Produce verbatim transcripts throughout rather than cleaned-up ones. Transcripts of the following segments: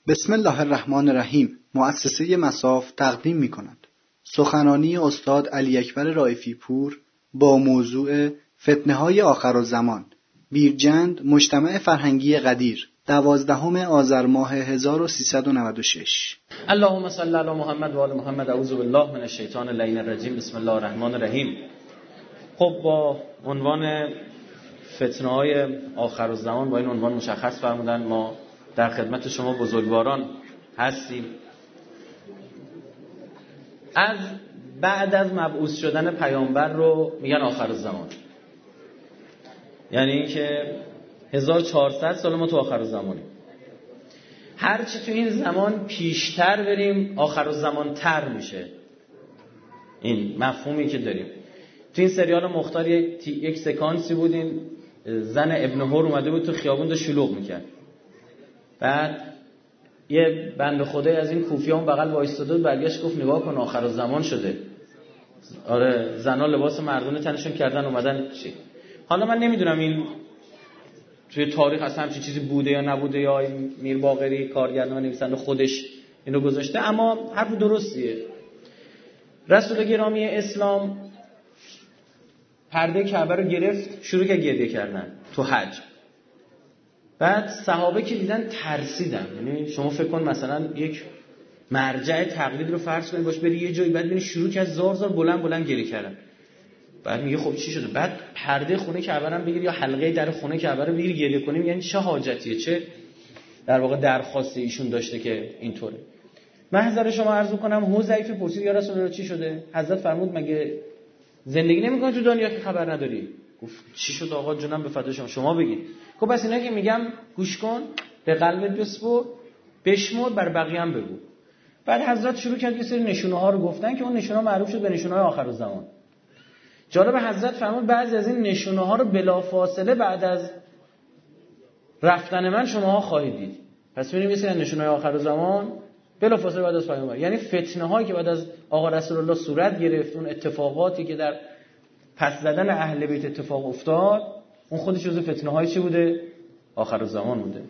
بسم الله الرحمن الرحیم. مؤسسه مصاف تقدیم می کند سخنرانی استاد علی اکبر رائفی پور با موضوع فتنه های آخرالزمان، بیرجند مجتمع فرهنگی قدیر، دوازدهم آذر ماه هزار و سیصد و نود و شش. اللهم صل علی محمد و آل محمد. اعوذ بالله من الشیطان اللعین الرجیم. بسم الله الرحمن الرحیم. خب با عنوان فتنه های آخرالزمان با این عنوان مشخص فرمودن ما در خدمت شما بزرگواران هستیم. از بعد از مبعوث شدن پیامبر رو میگن آخرالزمان، یعنی اینکه هزار و چهارصد سال ما تو آخرالزمانیم. هرچی تو این زمان پیشتر بریم آخرالزمان تر میشه. این مفهومی که داریم. تو این سریال مختار یک, یک سکانسی بود، این زن ابن هور اومده بود تو خیابون داشت شلوغ میکرد. بعد یه بنده خدای از این کوفیان بغل وایستاده بود، برگشت گفت نگاه کن آخرالزمان شده. آره، زنا لباس مردونه تنشون کردن اومدن چی. حالا من نمیدونم این توی تاریخ اصلا همچین چیزی بوده یا نبوده، یا این میر باقری کارگردان و نویسنده خودش اینو گذاشته، اما حرف درستیه. رسول گرامی اسلام پرده کعبه رو گرفت، شروع کرد گریه کردن تو حج. بعد صحابه که دیدن ترسیدن. یعنی شما فکر کن مثلا یک مرجع تقلید رو فرض کنید باش بری یه جایی، بعد ببینی شروع کرد زار زار بلند بلند گریه کردن. بعد میگه خب چی شده؟ بعد پرده خونه کعبه رو بگیر یا حلقه در خونه کعبه رو بگیر گریه کنیم، یعنی چه حاجتیه؟ چه در واقع درخواست ایشون داشته که اینطوره؟ محضر شما عرض کنم حذیفه پرسید یا رسول الله چی شده؟ حضرت فرمود مگه زندگی نمی‌کنی تو دنیا که خبر نداری؟ گفت چی شد آقا جونم به فدای شما، شما بگید. خب بس اینا که میگم گوش کن، به قلبت بسپر، بشمر، بر بقیه هم بگو. بعد حضرت شروع کرد یه سری نشونه ها رو گفتن که اون نشونه ها معروف شد به نشونه های آخرالزمان. جالب، حضرت فرمود بعضی از این نشونه ها رو بلافاصله بعد از رفتن من شما ها خواهید دید. پس ببینیم یه سری نشونه های آخرالزمان بلافاصله بعد از پیامبر، یعنی فتنه هایی که بعد از آقا رسول الله صورت گرفت، اون اتفاقاتی که در پس زدن اهل بیت اتفاق افتاد، اون خودش جزو فتنه های چی بوده؟ آخرالزمان بوده.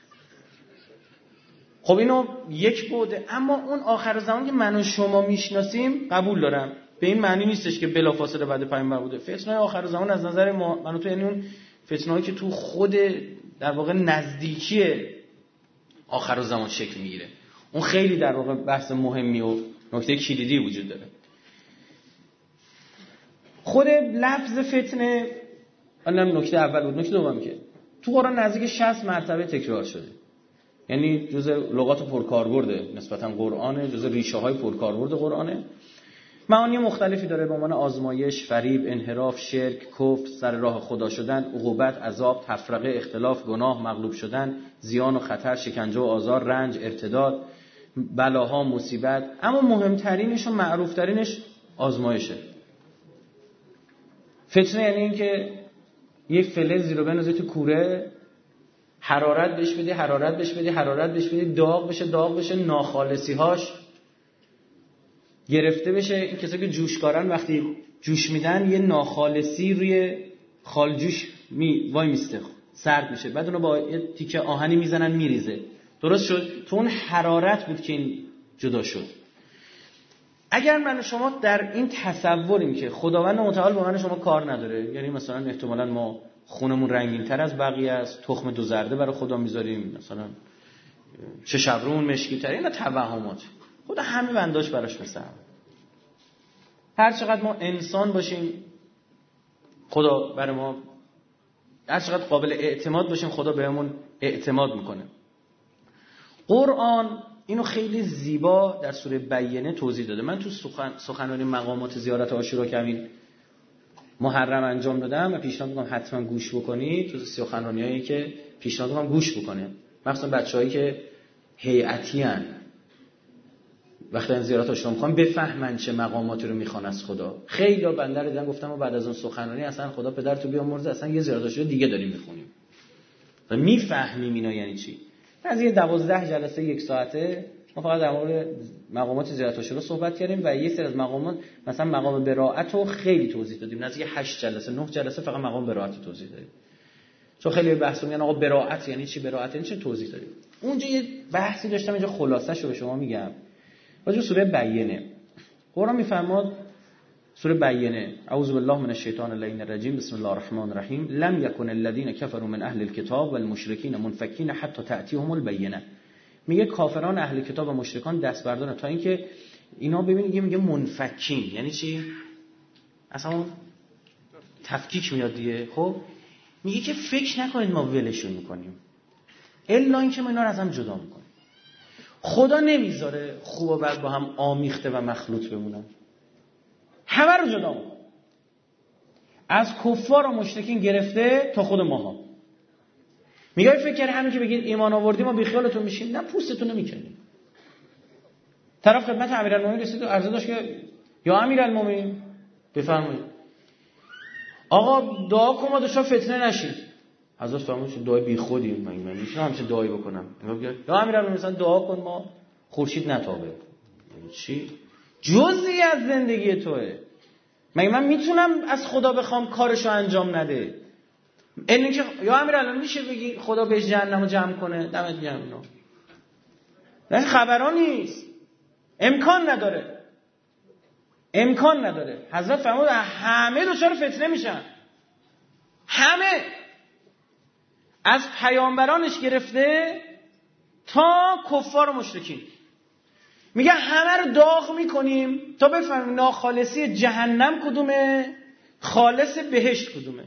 خب اینو یک بوده. اما اون آخرالزمان که من و شما میشناسیم قبول دارم، به این معنی نیستش که بلافاصله بعد پیامبر بوده. فتنه آخرالزمان از نظر ما من و تو یعنی اون فتنه هایی که تو خود در واقع نزدیکی آخرالزمان شکل میگیره. اون خیلی در واقع بحث مهمی و نکته کلیدی وجود داره. خود لفظ فتنه الان نکته اول بود. نکته دوم که تو قرآن نزدیک شصت مرتبه تکرار شده، یعنی جزء لغات پرکاربرده نسبتا قرآنه، جزء ریشه های پرکاربرد قرآنه. معانی مختلفی داره به عنوان آزمایش، فریب، انحراف، شرک، کفر، سر راه خدا شدن، عقوبت، عذاب، تفرقه، اختلاف، گناه، مغلوب شدن، زیان و خطر، شکنجه و آزار، رنج، ارتداد، بلاها، مصیبت. اما مهمترینش و معروفترینش آزمایشه. فتنه یعنی این که یه فلزی رو بندازی تو کوره، حرارت بهش بدی، حرارت بهش بدی، حرارت بهش بدی، داغ بشه، داغ بشه، ناخالصی‌هاش گرفته بشه. این کسایی که جوشکارن وقتی جوش میدن یه ناخالصی روی خالجوش می وای میسته، سرد میشه، بعد اونو با یه تیکه آهنی میزنن میریزه. درست شد؟ تو اون حرارت بود که این جدا شد. اگر من و شما در این تصوریم که خداوند متعال با من و شما کار نداره، یعنی مثلا احتمالاً ما خونمون رنگین تر از بقیه است، تخم دو زرده برای خدا میذاریم، مثلا چه شبرون مشکی تر، اینا توهمات. خدا همه بنداش براش مثلا. هر چقدر ما انسان باشیم خدا برای ما، هر چقدر قابل اعتماد باشیم خدا بهمون اعتماد میکنه. قرآن اینو خیلی زیبا در سوره بینه توضیح داده. من تو سخن سخنرانی مقامات زیارت عاشورا که همین محرم انجام دادم و پیشنهاد میکنم حتما گوش بکنید. تو سخنرانیایی که پیشنهاد میکنم گوش بکنید، مخصوصا بچه‌هایی که هیئتی ان، وقتی این زیارت عاشورا میخوام بفهمن چه مقاماتی رو میخوان از خدا. خیلی بنده رو دیدم گفتم و بعد از اون سخنرانی اصلا خدا پدر تو بیامرزه، اصلا یه زیارت عاشورا دیگه داریم میخونیم و میفهمیم اینا یعنی چی. از یه دوازده جلسه یک ساعته ما فقط در مورد مقامات زیارت عاشورا صحبت کردیم و یه سری از مقامات مثلا مقام براءت رو خیلی توضیح دادیم. نزدیک هشت جلسه نه جلسه فقط مقام براءت رو توضیح دادیم، چون خیلی بحث میگن آقا براءت یعنی چی، براءت یعنی چی، توضیح دادیم. اونجا یه بحثی داشتم، اینجا خلاصه‌شو به شما میگم. راجع سوره بینه قرآن میفرماد، سوره بینه، اعوذ بالله من الشیطان اللعین الرجیم، بسم الله الرحمن الرحیم، لم یکن الذین کفروا من اهل الكتاب والمشرکین منفکین حتی تأتیهم البینه. میگه کافران اهل کتاب و مشرکان دست بردارن تا اینکه اینا ببینید میگه منفکین یعنی چی؟ اصلا اون تفکیک میاد دیگه. خب میگه که فکر نکنید ما ولشون میکنیم، الا اینکه ما اینا رو از هم جدا میکنیم. خدا نمیذاره خوب و بد با هم آمیخته و مخلوط بمونن، همه رو جدا میکنه، از کفار و مشرکین گرفته تا خود ماها. میگه فکر کردی همین که بگید ایمان آوردیم ما بیخیالتون میشیم؟ نه، پوستتون نمیکنیم. طرف خدمت امیرالمومنین رسید و عرضه داشت که یا امیرالمومنین بفرمایید آقا دعا کن ما دچار فتنه نشیم. حضرت فرمود دعای بیخودی، من من میشم همچین دعایی بکنم؟ یا امیرالمومنین مثلا دعا کن ما خورشید نتابه. یعنی چی؟ جزئی از زندگی توئه. مگه من میتونم از خدا بخوام کارشو انجام نده؟ اینه که یا امیرالمومنین میشه بگی خدا بهش جهنمو جمع کنه؟ دمت گرم. اینا نه خبران نیست، امکان نداره، امکان نداره. حضرت فرمود همه دچار فتنه میشن، همه، از پیامبرانش گرفته تا کفار و مشرکین. میگه همه رو داغ میکنیم تا بفهمیم ناخالصی جهنم کدومه، خالص بهشت کدومه.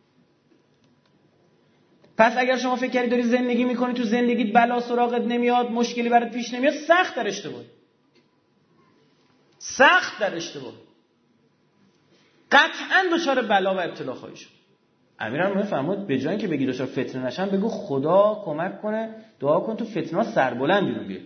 پس اگر شما فکر کردی داری زندگی میکنی تو زندگیت بلا سراغت نمیاد، مشکلی برات پیش نمیاد، سخت در اشتباهی، سخت در اشتباه، قطعا دچار بلا و ابتلا خواهی شد. امیرالمومنین فرمود به جای اینکه بگی دچار فتنه نشن، بگو خدا کمک کنه، دعا کن تو فتنه‌ها سربلند بیرون بیاد.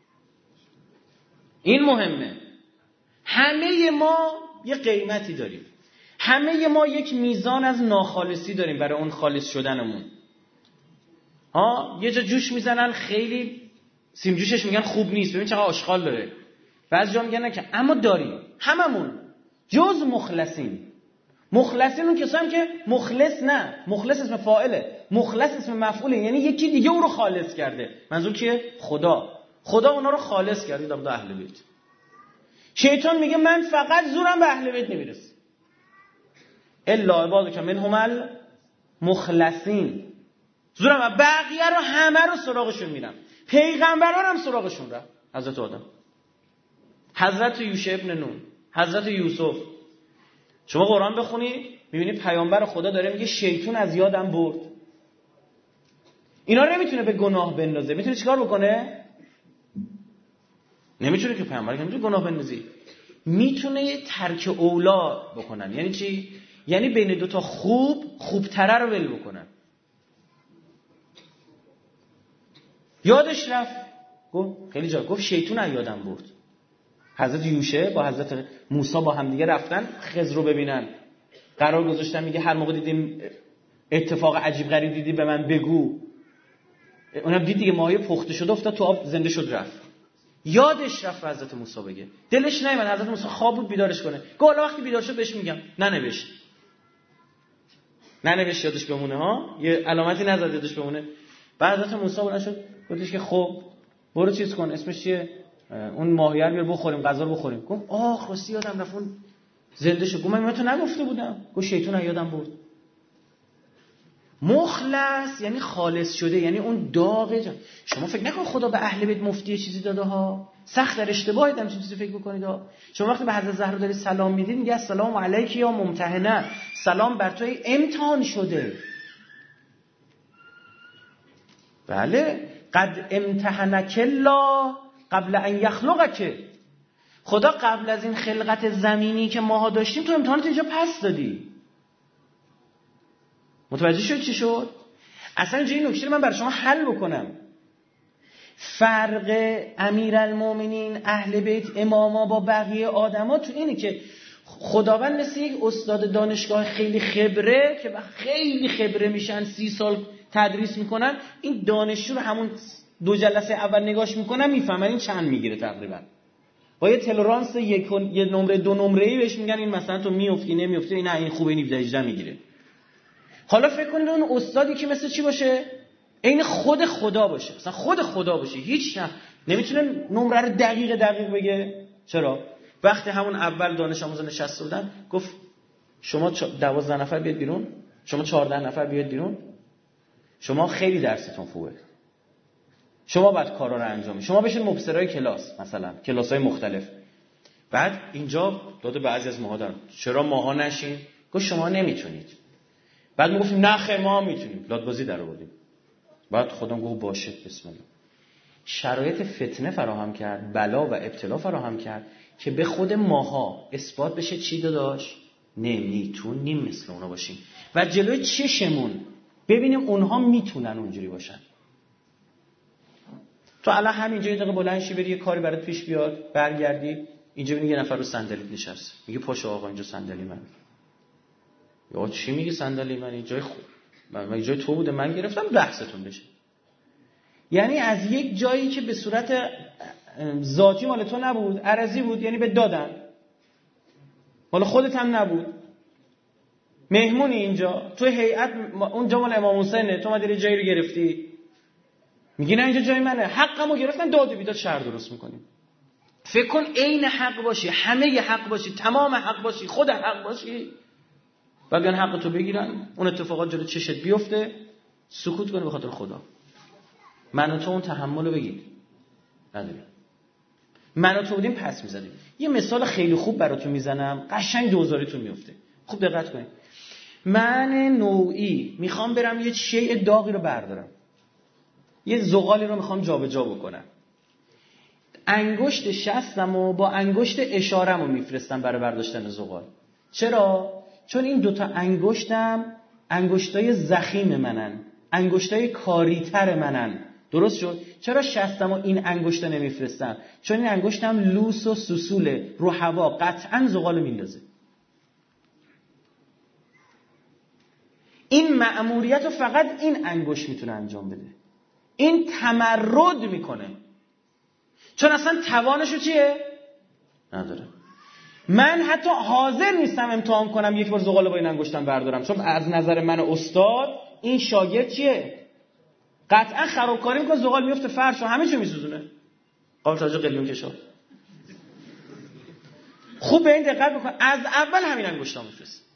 این مهمه. همه ما یه قیمتی داریم، همه ما یک میزان از ناخالصی داریم برای اون خالص شدنمون. ها یه جا جوش میزنن خیلی سیم جوشش میگن خوب نیست، ببین چقدر آشغال داره. بعضی جا میگن که اما داریم، هممون جز مخلصین. مخلصین اون کسایی که مخلص نه، مخلص اسم فاعله، مخلص اسم مفعوله، یعنی یکی دیگه او رو خالص کرده. منظور کیه؟ خدا. خدا اونا رو خالص کرده در اهل بیت. شیطان میگه من فقط زورم به اهل بیت نمیرسه، الا عبادک منهم المخلصین، زورم بقیه رو همه رو سراغشون میرم. پیغمبران هم سراغشون رفت. حضرت آدم، حضرت یوشع ابن نون، حضرت یوسف. شما قرآن بخونی میبینی پیامبر خدا داره میگه شیطان از یادم برد. اینا رو نمیتونه به گناه بندازه. میتونه چیکار بکنه؟ نمیتونه که پیامبر نمیتونه گناه بندازی. میتونه یه ترک اولا بکنن. یعنی چی؟ یعنی بین دوتا خوب خوبتره رو ول بکنن. یادش رفت، گفت خیلی جا گفت شیطان از یادم برد. حضرت یوشع با حضرت موسی با هم دیگه رفتن خضر رو ببینن، قرار گذاشتن میگه هر موقع دیدیم اتفاق عجیب غریب دیدی به من بگو. اونم دید دیگه ماهی پخته شده افتاد تو آب زنده شد رفت. یادش رفت حضرت موسی بگه، دلش نیامد حضرت موسی خواب بود بیدارش کنه. گفت وقتی بیدار شد بهش میگم. ننوشت ننوشت یادش بمونه ها، یه علامتی نذار یادش بمونه. بعد حضرت موسی بلند شد گفتش که خب برو چیز کن، اسمش چیه، اون ماهیه رو بیار بخوریم، غذا رو بخوریم. گفت آخ راستی یادم رفت اون زنده شد. گفت من تو نگفته بودم؟ گفت شیطان یادم برد. مخلص یعنی خالص شده، یعنی اون داغ جان. شما فکر نکن خدا به اهل بیت مفتی چیزی داده ها، سخت در اشتباهید هم چیزی فکر بکنید ها. شما وقتی به حضرت زهرا دارید سلام میدید میگه السلام علیک یا ممتحنه، سلام بر تو امتحان شده. بله، قد امتحنک الله قبل ان یخلقک. خدا قبل از این خلقت زمینی که ماها داشتیم تو امتحانات اینجا پس دادی. متوجه شد چی شد؟ اصلا اینجا این نکته رو من برای شما حل بکنم. فرق امیرالمومنین اهل بیت اماما با بقیه آدما تو اینه که خداوند مثل یک استاد دانشگاه خیلی خبره که خیلی خبره میشن، سی سال تدریس میکنن، این دانشجو رو همون دو جلسه اول نگاش میکنن میفهمن این چند میگیره تقریبا. با یه تلرانس یک یه نمره دو نمره‌ای بهش میگن این مثلا تو میافتی نمیافتی، نه این خوبه، این هجده میگیره. حالا فکر کنید اون استادی که مثل چی باشه؟ عین خود خدا باشه، مثلا خود خدا باشه، هیچ نه نمیتونه نمره رو دقیق دقیق بگه. چرا؟ وقتی همون اول دانش آموزا نشسته بودن گفت شما دوازده نفر بیاد بیرون، شما چهارده نفر بیاد بیرون، شما خیلی درستون خوبه، شما باید کارا رو انجام بدید، شما بشین مبصرای کلاس، مثلا کلاس‌های مختلف. بعد اینجا داده بعضی از ماها دارن چرا ماها نشین؟ گفت شما نمیتونید. بعد ما گفتیم نه خیر ما میتونیم، لادبازی در آوردیم. بعد خودم گفت باشه بسم الله. شرایط فتنه فراهم کرد، بلا و ابتلا فراهم کرد که به خود ماها اثبات بشه چی داداش؟ نمیتونیم مثل اونا باشیم و جلوی چشمون ببینیم اونها میتونن اونجوری باشن. تو الان همینجا یه دقیقه بلند شی بری یه کاری برات پیش بیاد، برگردی اینجا ببینی یه نفر رو صندلی نشسته، میگه پاشو آقا اینجا صندلی من. یا چی میگی صندلی من؟ این جای خوب من جای تو بوده من گرفتم بحثتون بشه. یعنی از یک جایی که به صورت ذاتی مال تو نبود، عرضی بود، یعنی به دادن، مال خودت هم نبود، مهمونی اینجا تو هیئت، اونجا مال امام حسینه، تو اومدی جایی رو گرفتی، میگی نه اینجا جای منه، حقمو گرفتن، داد و بیداد شهر درست میکنیم. فکر کن عین حق باشی، همه ی حق باشی، تمام حق باشی، خود حق باشی، بعد بیان حق تو بگیرن، اون اتفاقات جلو چشت بیفته، سکوت کنی به خاطر خدا. من و تو اون تحمل رو بگید نداریم. من و تو بودیم پس میزدیم. یه مثال خیلی خوب براتون میزنم، قشنگ دوزاریتون میفته. خوب دقت کنید. من نوعی میخوام برم یه شیء داغی رو بردارم، یه زغالی رو میخوام جابجا بکنم، انگشت شستم و با انگشت اشارم رو میفرستم برای برداشتن زغال. چرا؟ چون این دوتا انگشتم انگشتای زخیم منن، انگشتای کاریتر منن. درست شد؟ چرا شستم و این انگشتا نمیفرستم؟ چون این انگشتم لوس و سوسوله، رو هوا قطعا زغال میندازه. این مأموریت رو فقط این انگشت میتونه انجام بده. این تمرد میکنه، چون اصلا توانشو چیه؟ نداره. من حتی حاضر نیستم امتحان کنم یک بار زغال با این انگشتم بردارم، چون از نظر من استاد این شاگرد چیه؟ قطعا خرابکاری میکنه، زغال میفته فرش و همه چی میسوزونه. قابل توجه قلیون کشا. خوب به این دقت بکن، از اول همین انگشتا میفرست.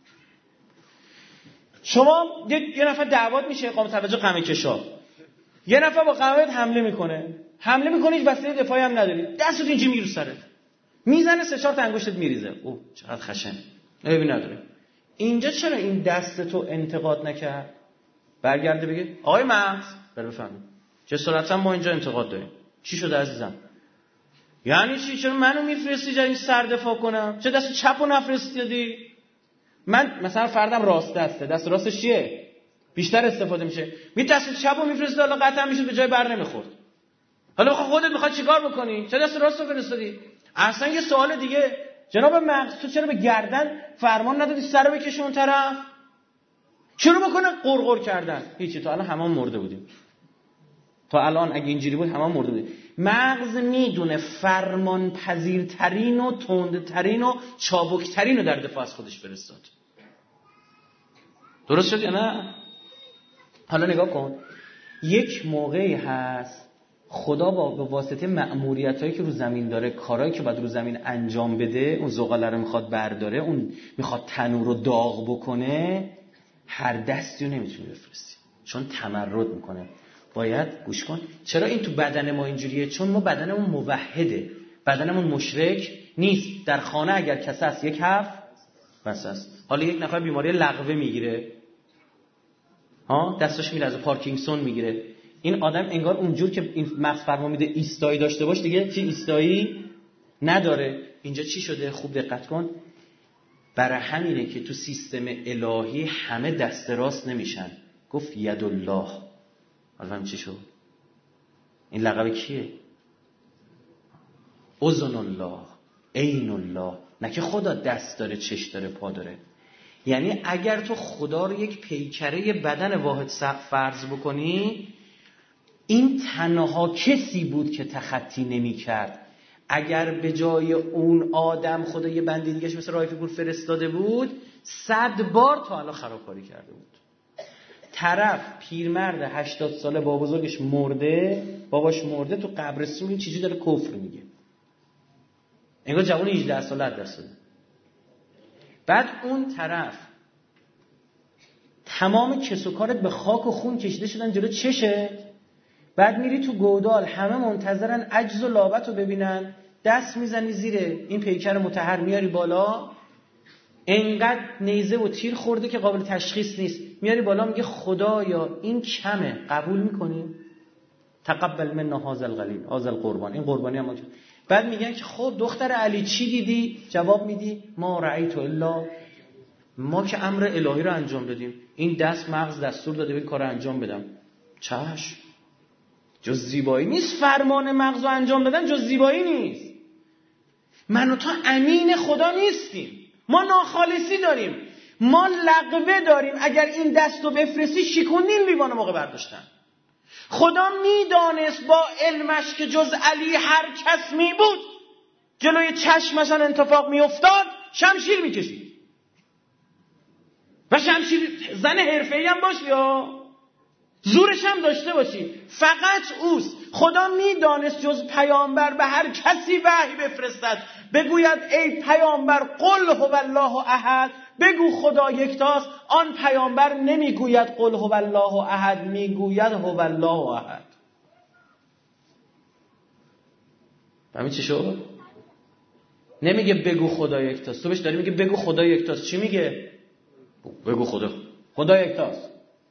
شما یه نفر دعوات میشه، قابل توجه قمه کشا، یه نفر با قمه حمله میکنه، حمله میکنه، هیچ وسیله دفاعی هم نداری، دستت اینجوری میگیره سرت، میزنه سه چهار تا انگشتت میریزه. اوه چقدر خشن، عیبی نداره. اینجا چرا این دست تو انتقاد نکرد؟ برگرده بگه آقای مغز بره بفهمید جسارتا ما اینجا انتقاد داریم. چی شده عزیزم؟ یعنی چی؟ چرا منو میفرستی جایی سر دفاع کنم؟ چه دست چپو نفرستادی؟ من مثلا فردم راست دسته، دست راستش چیه؟ بیشتر استفاده میشه. می دست چپو میفرستی، حالا قطعا میشه به جای بر نمیخورد. حالا بخواد خودت میخواد چیکار بکنی؟ چه دست راستو فرستادی؟ اصلا یه سوال دیگه، جناب مغز تو چرا به گردن فرمان ندادی سر بکشه اون طرف؟ چرا بکنه قرقر کردن؟ هیچی، تا الان همون مرده بودیم. تا الان اگه اینجوری بود همون مرده بودیم. مغز میدونه فرمان پذیرترین و تندترین و چابکترین رو در دفاع از خودش فرستاد. درست شد یا نه؟ حالا نگاه کن، یک موقعی هست خدا با به واسطه مأموریتایی که رو زمین داره، کارهایی که باید رو زمین انجام بده، اون زغاله رو میخواد برداره، اون میخواد تنور رو داغ بکنه، هر دستی رو نمیتونه بفرستی، چون تمرد میکنه. باید گوش کن. چرا این تو بدن ما اینجوریه؟ چون ما بدنمون موحده، بدنمون مشرک نیست. در خانه اگر کسی هست یک حرف بس است. حالا یک نفر بیماری لغوه میگیره، ها دستش میلرزه، پارکینسون میگیره، این آدم انگار اونجور که این مغز فرمان میده ایستایی داشته باش، دیگه چی ایستایی نداره. اینجا چی شده؟ خوب دقت کن. برای همینه که تو سیستم الهی همه دست راست نمیشن. گفت ید الله. حالا چی شد؟ این لقب کیه؟ اذن الله، عین الله. نه که خدا دست داره، چش داره، پا داره. یعنی اگر تو خدا رو یک پیکره بدن واحد فرض بکنی، این تنها کسی بود که تخطی نمی کرد. اگر به جای اون آدم خدا یه بنده دیگه‌اش مثل رایفی پور فرستاده بود، صد بار تا الان خرابکاری کرده بود. طرف پیرمرد هشتاد ساله با بزرگش مرده، باباش مرده، تو قبرستون این چیزی داره کفر میگه. انگار جوان هجده ساله از دست داده. بعد اون طرف تمام کس و کارت به خاک و خون کشیده شدن جلو چشه، بعد میری تو گودال همه منتظرن عجز و لابت رو ببینن، دست میزنی زیر این پیکر مطهر میاری بالا، انقدر نیزه و تیر خورده که قابل تشخیص نیست، میاری بالا میگه خدایا این کمه، قبول میکنی؟ تقبل منا هذا القلیل هذا القربان، این قربانی هم. بعد میگن که خب دختر علی چی دیدی؟ جواب میدی ما رأیت الا، ما که امر الهی رو انجام دادیم، این دست مغز دستور داده این کارو انجام بدم. چش، جز زیبایی نیست فرمان مغز رو انجام دادن، جز زیبایی نیست. من و تو امین خدا نیستیم، ما ناخالصی داریم، ما لغوه داریم. اگر این دست رو بفرستی شکوندین لیوان موقع برداشتن. خدا میدانست با علمش که جز علی هر کس می بود جلوی چشمشان انتفاق می افتاد شمشیر می کشید. و شمشیر زن حرفه‌ای هم باشی یا زورش هم داشته باشی، فقط اوست. خدا میدانست جز پیامبر به هر کسی وحی بفرستد بگوید ای پیامبر قل هو الله احد، بگو خدا یکتاست. آن پیامبر نمیگوید قل هو الله احد، میگوید هو الله احد. فهمی چی شد؟ نمیگه بگو خدا یکتاست، تو بهش داری میگه بگو خدا یکتاست. چی میگه؟ بگو خدا خدا یکتاست.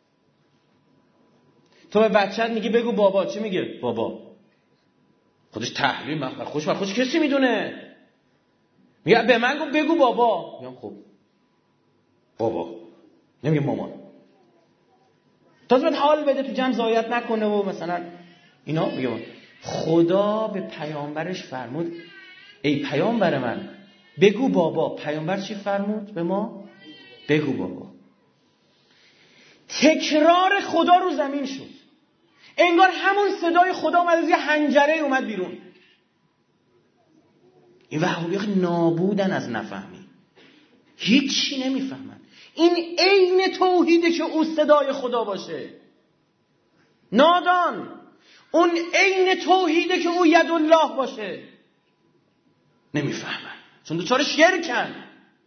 تو به بچه‌ت میگی بگو بابا، چی میگه؟ بابا. خودش تحلیل مخبر خوش بر خوش کسی میدونه. میگه به من گفت بگو بابا، میگم خب بابا، نمیگه مامان. تازه بهت حال بده تو جمع زایت نکنه و مثلا اینا. میگه خدا به پیامبرش فرمود ای پیامبر من بگو بابا. پیامبر چی فرمود به ما؟ بگو بابا. تکرار خدا رو زمین شد، انگار همون صدای خدا اومد از یه حنجره اومد بیرون. این وهابی‌ها نابودن از نفهمی، هیچی نمیفهمن. این عین توحیده که او صدای خدا باشه. نادان، اون عین توحیده که او ید الله باشه. نمیفهمن چون دوچار شرکن،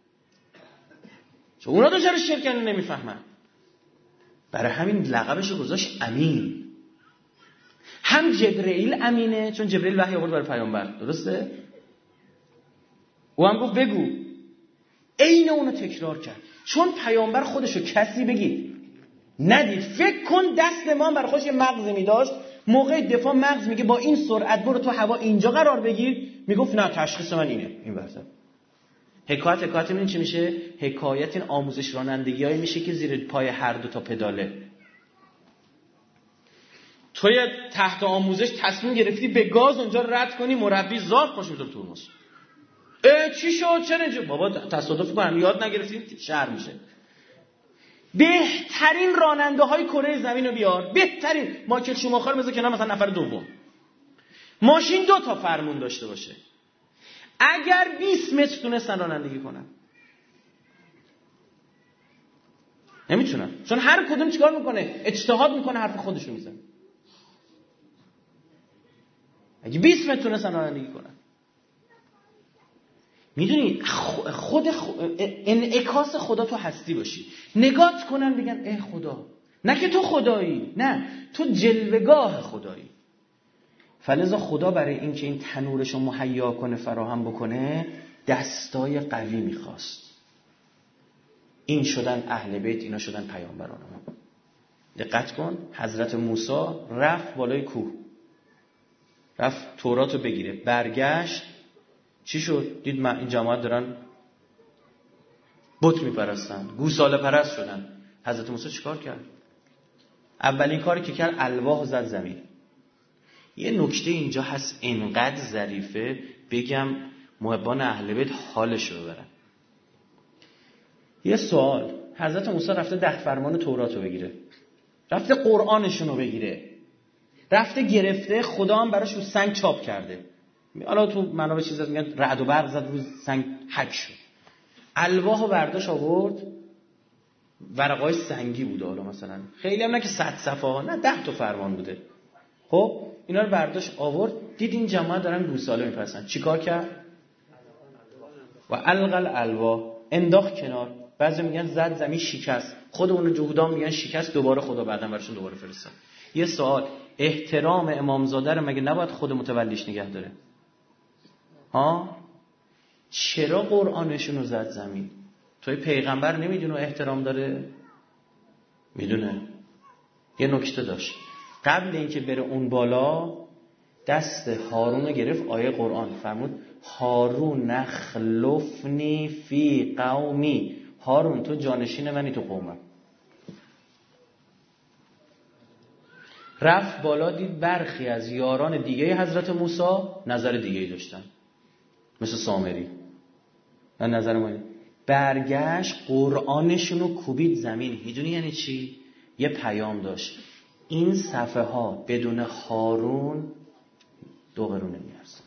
چون اونا دوچار شرکن نمیفهمن. برای همین لقبش گذاشت امین. هم جبرئیل امینه چون جبرئیل وحی آورد برای پیامبر، درسته؟ او هم گفت بگو. عین اونو تکرار کرد چون پیامبر خودشو کسی بگید ندید. فکر کن دست ما برای خودش مغز می‌داشت، موقع دفاع مغز میگه با این سرعت برو تو هوا اینجا قرار بگیر، میگفت نه تشخیص من اینه. این واسه حکایت حکایت این چی میشه؟ حکایت این آموزش رانندگیایی میشه که زیر پای هر دو تا پداله. توی تحت آموزش تصمیم گرفتی به گاز اونجا رد کنی، مربی زارت پاش میذاره ترمز. اه چی شد؟ چرا اینجا؟ بابا تصادف کنم یاد نگرفتیم شر میشه. بهترین راننده های کره زمین رو بیار، بهترین. مایکل شوماخر مثلا کنار مثلا نفر دوم. ماشین دو تا فرمون داشته باشه، اگر بیست متر تونستن رانندگی کنن نمیتونن، چون هر کدوم چیکار میکنه؟ اجتهاد میکنه، حرف خودشو میزنه. اگه بیست متر تونستن رانندگی کنن، میدونی خود خود انعکاس خدا تو هستی باشی، نگات کنن بگن ای خدا. نه که تو خدایی، نه تو جلوگاه خدایی. فلذا خدا برای این که این تنورش رو مهیا کنه، فراهم بکنه، دستای قوی میخواست. این شدن اهل بیت، اینا شدن پیامبران ما. دقت کن، حضرت موسی رفت بالای کوه، رفت تورات رو بگیره، برگشت چی شد؟ دید من این جماعت دارن بت میپرستن، گوساله پرست شدن. حضرت موسی چیکار کرد؟ اولین کاری که کرد الواح زد زمین. یه نکته اینجا هست انقدر ظریفه بگم محبان اهل بیت حالش رو ببرن. یه سوال، حضرت موسی رفته ده فرمان تورات رو بگیره، رفته قرآنشون رو بگیره، رفته گرفته، خدا هم براش رو سنگ چاپ کرده. حالا تو منابع چیزا میگن رعد و برق زد رو سنگ حک شد. الواح و برداشت آورد ورقای سنگی بوده، حالا مثلا خیلی هم نه که صد صفحه ها، نه ده تا فرمان بوده. خب اینا رو برداشت آورد، دید این جماعت دارن گوساله میپرسن، چیکار کرد؟ و القل الوا، انداخت کنار. بعضی میگن زد زمین شکست، خود اون جهودا میگن شکست، دوباره خدا بعداً براشون دوباره فرستاد. یه سوال، احترام امامزاده رو مگه نباید خود متولیش نگه داره؟ ها؟ چرا قرآنشون رو زد زمین؟ توی پیغمبر نمیدونه احترام داره؟ میدونه. یه نکته داشت، قبل اینکه بره اون بالا دست هارون رو گرفت، آیه قرآن فرمود هارون نخلفنی فی قومی، هارون تو جانشین منی تو قومم. رفت بالا، دید برخی از یاران دیگه حضرت موسی نظر دیگه داشتن، مثل سامری. من نظر من برگشت قرآنشون رو کوبید زمین. میدونی یعنی چی؟ یه پیام داشت، این صفحه ها بدون هارون دو قرون نمیارزن.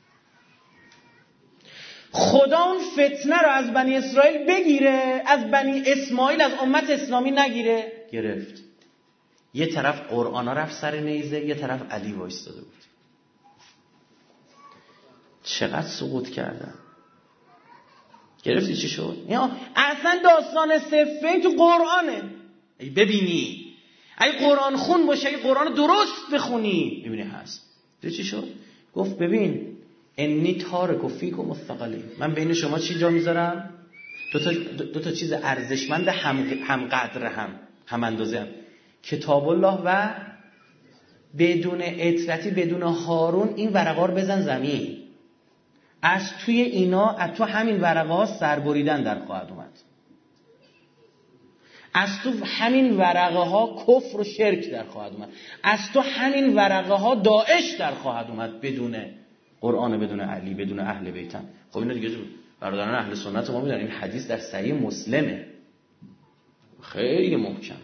خدا اون فتنه رو از بنی اسرائیل بگیره، از بنی اسماعیل، از امت اسلامی نگیره. گرفت. یه طرف قرآن ها رفت سر نیزه، یه طرف علی وایستاده بود. چقدر سقوط کردن. گرفتی چی شد؟ یا اصلا داستان صفین تو قرآنه. ای ببینی، ای قرآن خون باشه، ای قرآن درست بخونی، ببینی هست. دیدی چی شد؟ گفت ببین انی تارک فیکم الثقلین، من بین شما چی جا میذارم؟ دو تا دو تا چیز ارزشمند هم هم قدر هم هم اندازه هم. کتاب الله و بدون اطرتی، بدون هارون این ورقا رو بزن زمین. از توی اینا، از تو همین ورقه ها سربریدن در خواهد اومد. از تو همین ورقه ها کفر و شرک در خواهد اومد. از تو همین ورقه ها داعش در خواهد اومد، بدون قرآن، بدون علی، بدون اهل بیتن. خب اینا دیگه برادران اهل سنت ما میدونن این حدیث در صحیح مسلمه، خیلی محکمه.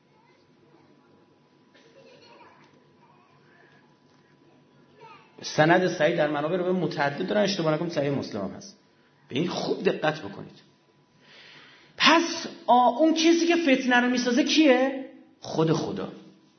سند صحیح در منابع رو متعدد دارن، اشتباه نکنم صحیح مسلم هم هست. به این خوب دقت بکنید. پس اون کسی که فتنه رو میسازه کیه؟ خود خدا.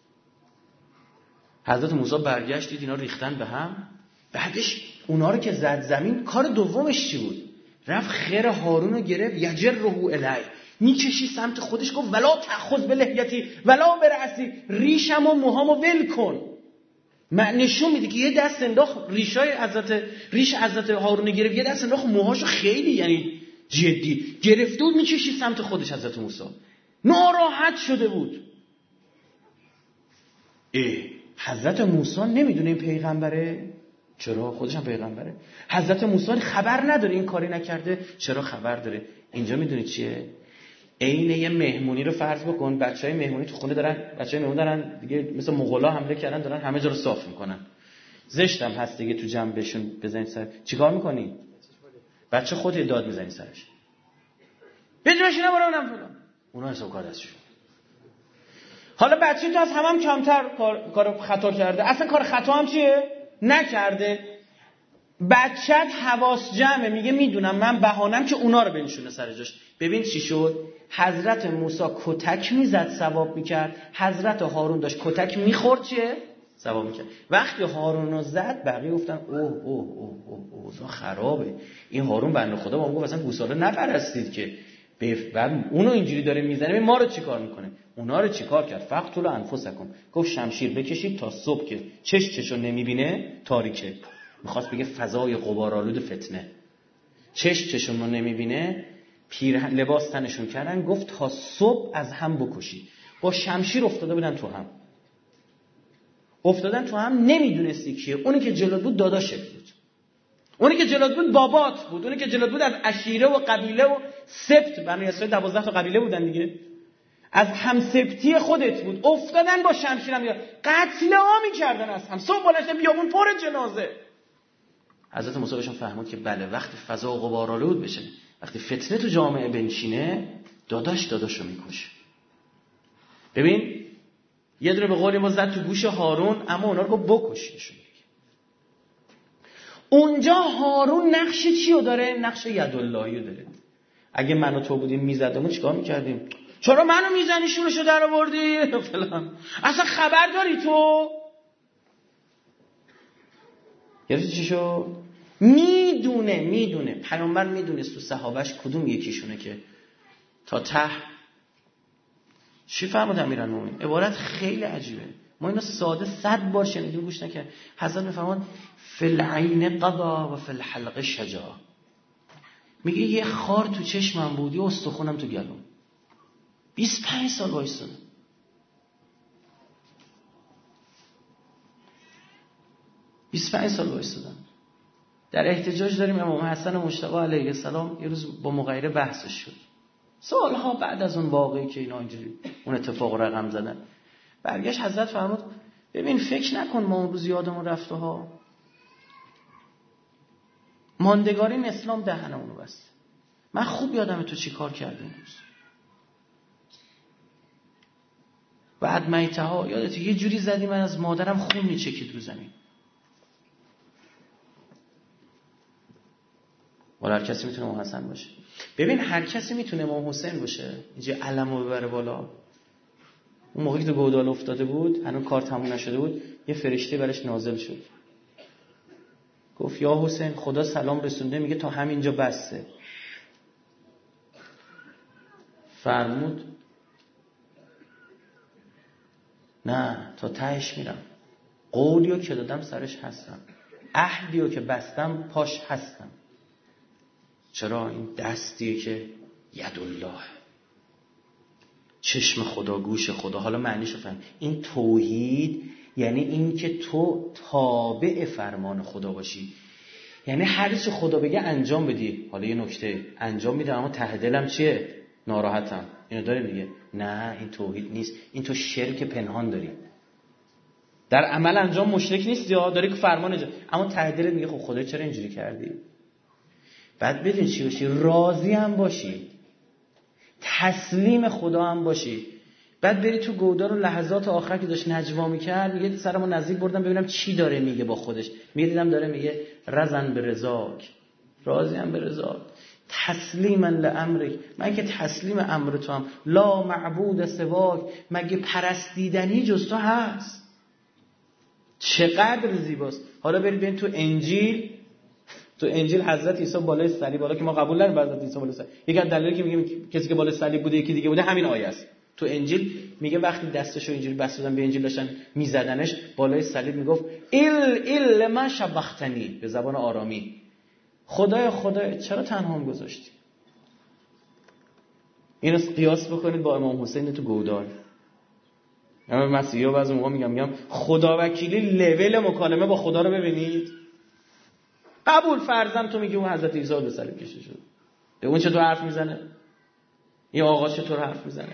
حضرت موسی برگشت، دید اینا ریختن به هم. بعدش اونا رو که زد زمین، کار دومش چی بود؟ رفت خیر هارون رو گرفت، یجره الی، میکشی سمت خودش، گفت ولا تأخذ بلحیتی ولا برأسی، ریشم و موهامو ول کن. من نشون میده که یه دست انداخت ریشای حضرت ریش حضرت هارون گرفت، یه دست انداخت موهاشو، خیلی یعنی جدی گرفته بود، میکشی سمت خودش. حضرت موسی ناراحت شده بود. اه حضرت موسی نمیدونه این پیغمبره؟ چرا؟ خودش هم پیغمبره. حضرت موسی خبر نداره این کاری نکرده؟ چرا خبر داره. اینجا میدونی چیه؟ عین یه مهمونی رو فرض بکن، بچهای مهمونی تو خونه دارن، بچهای مهمون دارن دیگه، مثل مغولا حمله کردن، دارن همه جا رو صاف میکنن. زشتم هست دیگه تو جمع بهشون بزنید سر. چیکار میکنی؟ بچه خودت داد میزنی سرش. بجوش نبره اونم فلان. اونا حساب کار دستشون. حالا بچه تو از همم هم کمتر کار کار خطا کرده. اصلا کار خطا هم چیه؟ نکرده. بچت حواس جمعه، میگه میدونم من بهانم که اونا رو بنشونه سر جاش. ببین چی شد؟ حضرت موسی کتک میزد ثواب میکرد، حضرت هارون داشت کتک میخورد چیه؟ ثواب میکرد. وقتی هارون رو زد بقیه گفتن اوه اوه اوه اوه اوه خرابه، این هارون بنده خدا با ما گفت اصلا گوساله نپرستید که، بعد اونو اینجوری داره میزنه، ما رو چیکار میکنه؟ اونا رو چیکار کرد؟ فقتلوا انفسکم، گفت شمشیر بکشید تا صبح که چش چشو نمیبینه تاریکه. میخواست بگه فضای غبارآلود فتنه، چش چشون رو نمیبینه، پیر لباس تنشون کردن، گفت تا صبح از هم بکشید. با شمشیر افتاده بودن تو هم، افتادن تو هم. نمیدونستی کیه. اونی که جلوت بود داداشت بود، اونی که جلوت بود بابات بود، اونی که جلوت بود از عشیره و قبیله و سبت، بنی اسرائیل دوازده تا قبیله بودن دیگه، از همسبتی خودت بود. افتادن با شمشیر هم قتل عامی کردن، از هم صبح بالاشتن بیابون پر جنازه. حضرت موسی بهشون فهمود که بله، وقتی فضا و غبارآلود بشه، وقتی فتنه تو جامعه بنشینه، داداش داداشو میکشه. ببین یه دونه به قول ما زد تو گوش هارون، اما اونا رو بکشیشون. اونجا هارون نقش چیو داره؟ نقش یداللهی رو داره. اگه من و تو بودیم میزدمون چیکار میکردیم؟ چرا منو میزنی شورشو در آوردی فلان؟ اصلا خبر داری تو؟ یعنی چی شو؟ میدونه میدونه پیامبر میدونست تو صحابهش کدوم یکیشونه که تا ته. چی فرمود امیرالمومنین؟ عبارت خیلی عجیبه، ما اینو ساده صد بار شنیدیم گوش نکرد. حضرت میفرمان فی العین قضا و فی الحلق شجاع. میگه یه خار تو چشمم بود، یه استخونم تو گلوم. بیست و پنج سال وایسادم. بیست و پنج سال وایسادم. در احتجاج داریم امام حسن مجتبی علیه السلام یه روز با مغیره بحثش شد. سالها بعد از اون واقعی که اینا اینجوری اون اتفاق رقم زدن، برگشت حضرت فرمود ببین فکر نکن ما اون روز یادمون رفته ها، ماندگارین اسلام دهنمونو بسته. من خوب یادم تو چی کار کردی اون روز. بعد میته ها یادت یه جوری زدی من از مادرم خون میچکید رو زمین. ولی هر کسی میتونه امام حسن باشه. ببین هر کسی میتونه امام حسین باشه. اینجا علمو ببره بالا. اون موقعی که گودال افتاده بود، هنوز کار تموم نشده بود، یه فرشته برش نازل شد. گفت یا حسین خدا سلام رسونده، میگه تا همینجا بسه. فرمود نه تا تهش میرم. قولیو که دادم سرش هستم، عهدیو که بستم پاش هستم. چرا؟ این دستیه که یدالله، چشم خدا، گوش خدا. حالا معنیشو فهم. این توحید یعنی این که تو تابع فرمان خدا باشی، یعنی هر چی خدا بگه انجام بدی. حالا یه نکته، انجام میدم اما ته دلم چیه؟ ناراحتم. اینو داره میگه نه این توحید نیست، این تو شرک پنهان داری. در عمل انجام مشرک نیستی ها، داری که فرمان انجام، اما ته دلت میگه خب خدا چرا اینجوری کردی؟ بعد بدون چی باشی؟ راضی هم باشی، تسلیم خدا هم باشی. بعد بری تو گودار و لحظات آخر که داشت نجوا میکرد، میگه سرمو نزدیک بردم ببینم چی داره میگه با خودش. میدیدم داره میگه رضا برضاک، راضی ام به رضاک، تسلیما لامرک، من که تسلیم امر تو هم، لا معبود سواک، مگه پرستیدنی جز تو هست؟ چقدر زیباست. حالا برید ببین تو انجیل، تو انجیل حضرت عیسی بالای صلیب، بالا که ما قبول نداریم حضرت عیسی بالای صلیب، یکی از دلایلی که میگیم کسی که بالای صلیب بوده یکی دیگه بوده همین آیه است. تو انجیل میگه وقتی دستشو اینجوری بستن به انجیل داشتن میزدنش بالای صلیب، میگفت ایل ایل ما شبختنی، به زبان آرامی، خدای خدای چرا تنهام گذاشتی؟ اینو قیاس بکنید با امام حسین تو گودال. من مسیحا بعضی موقع میگم میگم خدا وکیلی لول مکالمه با خدا رو ببینید. قبول فرضاً تو میگی اون حضرت عیسی به صلیب کشیده شد، به اون چطور حرف میزنه؟ این آقا چطور حرف میزنه؟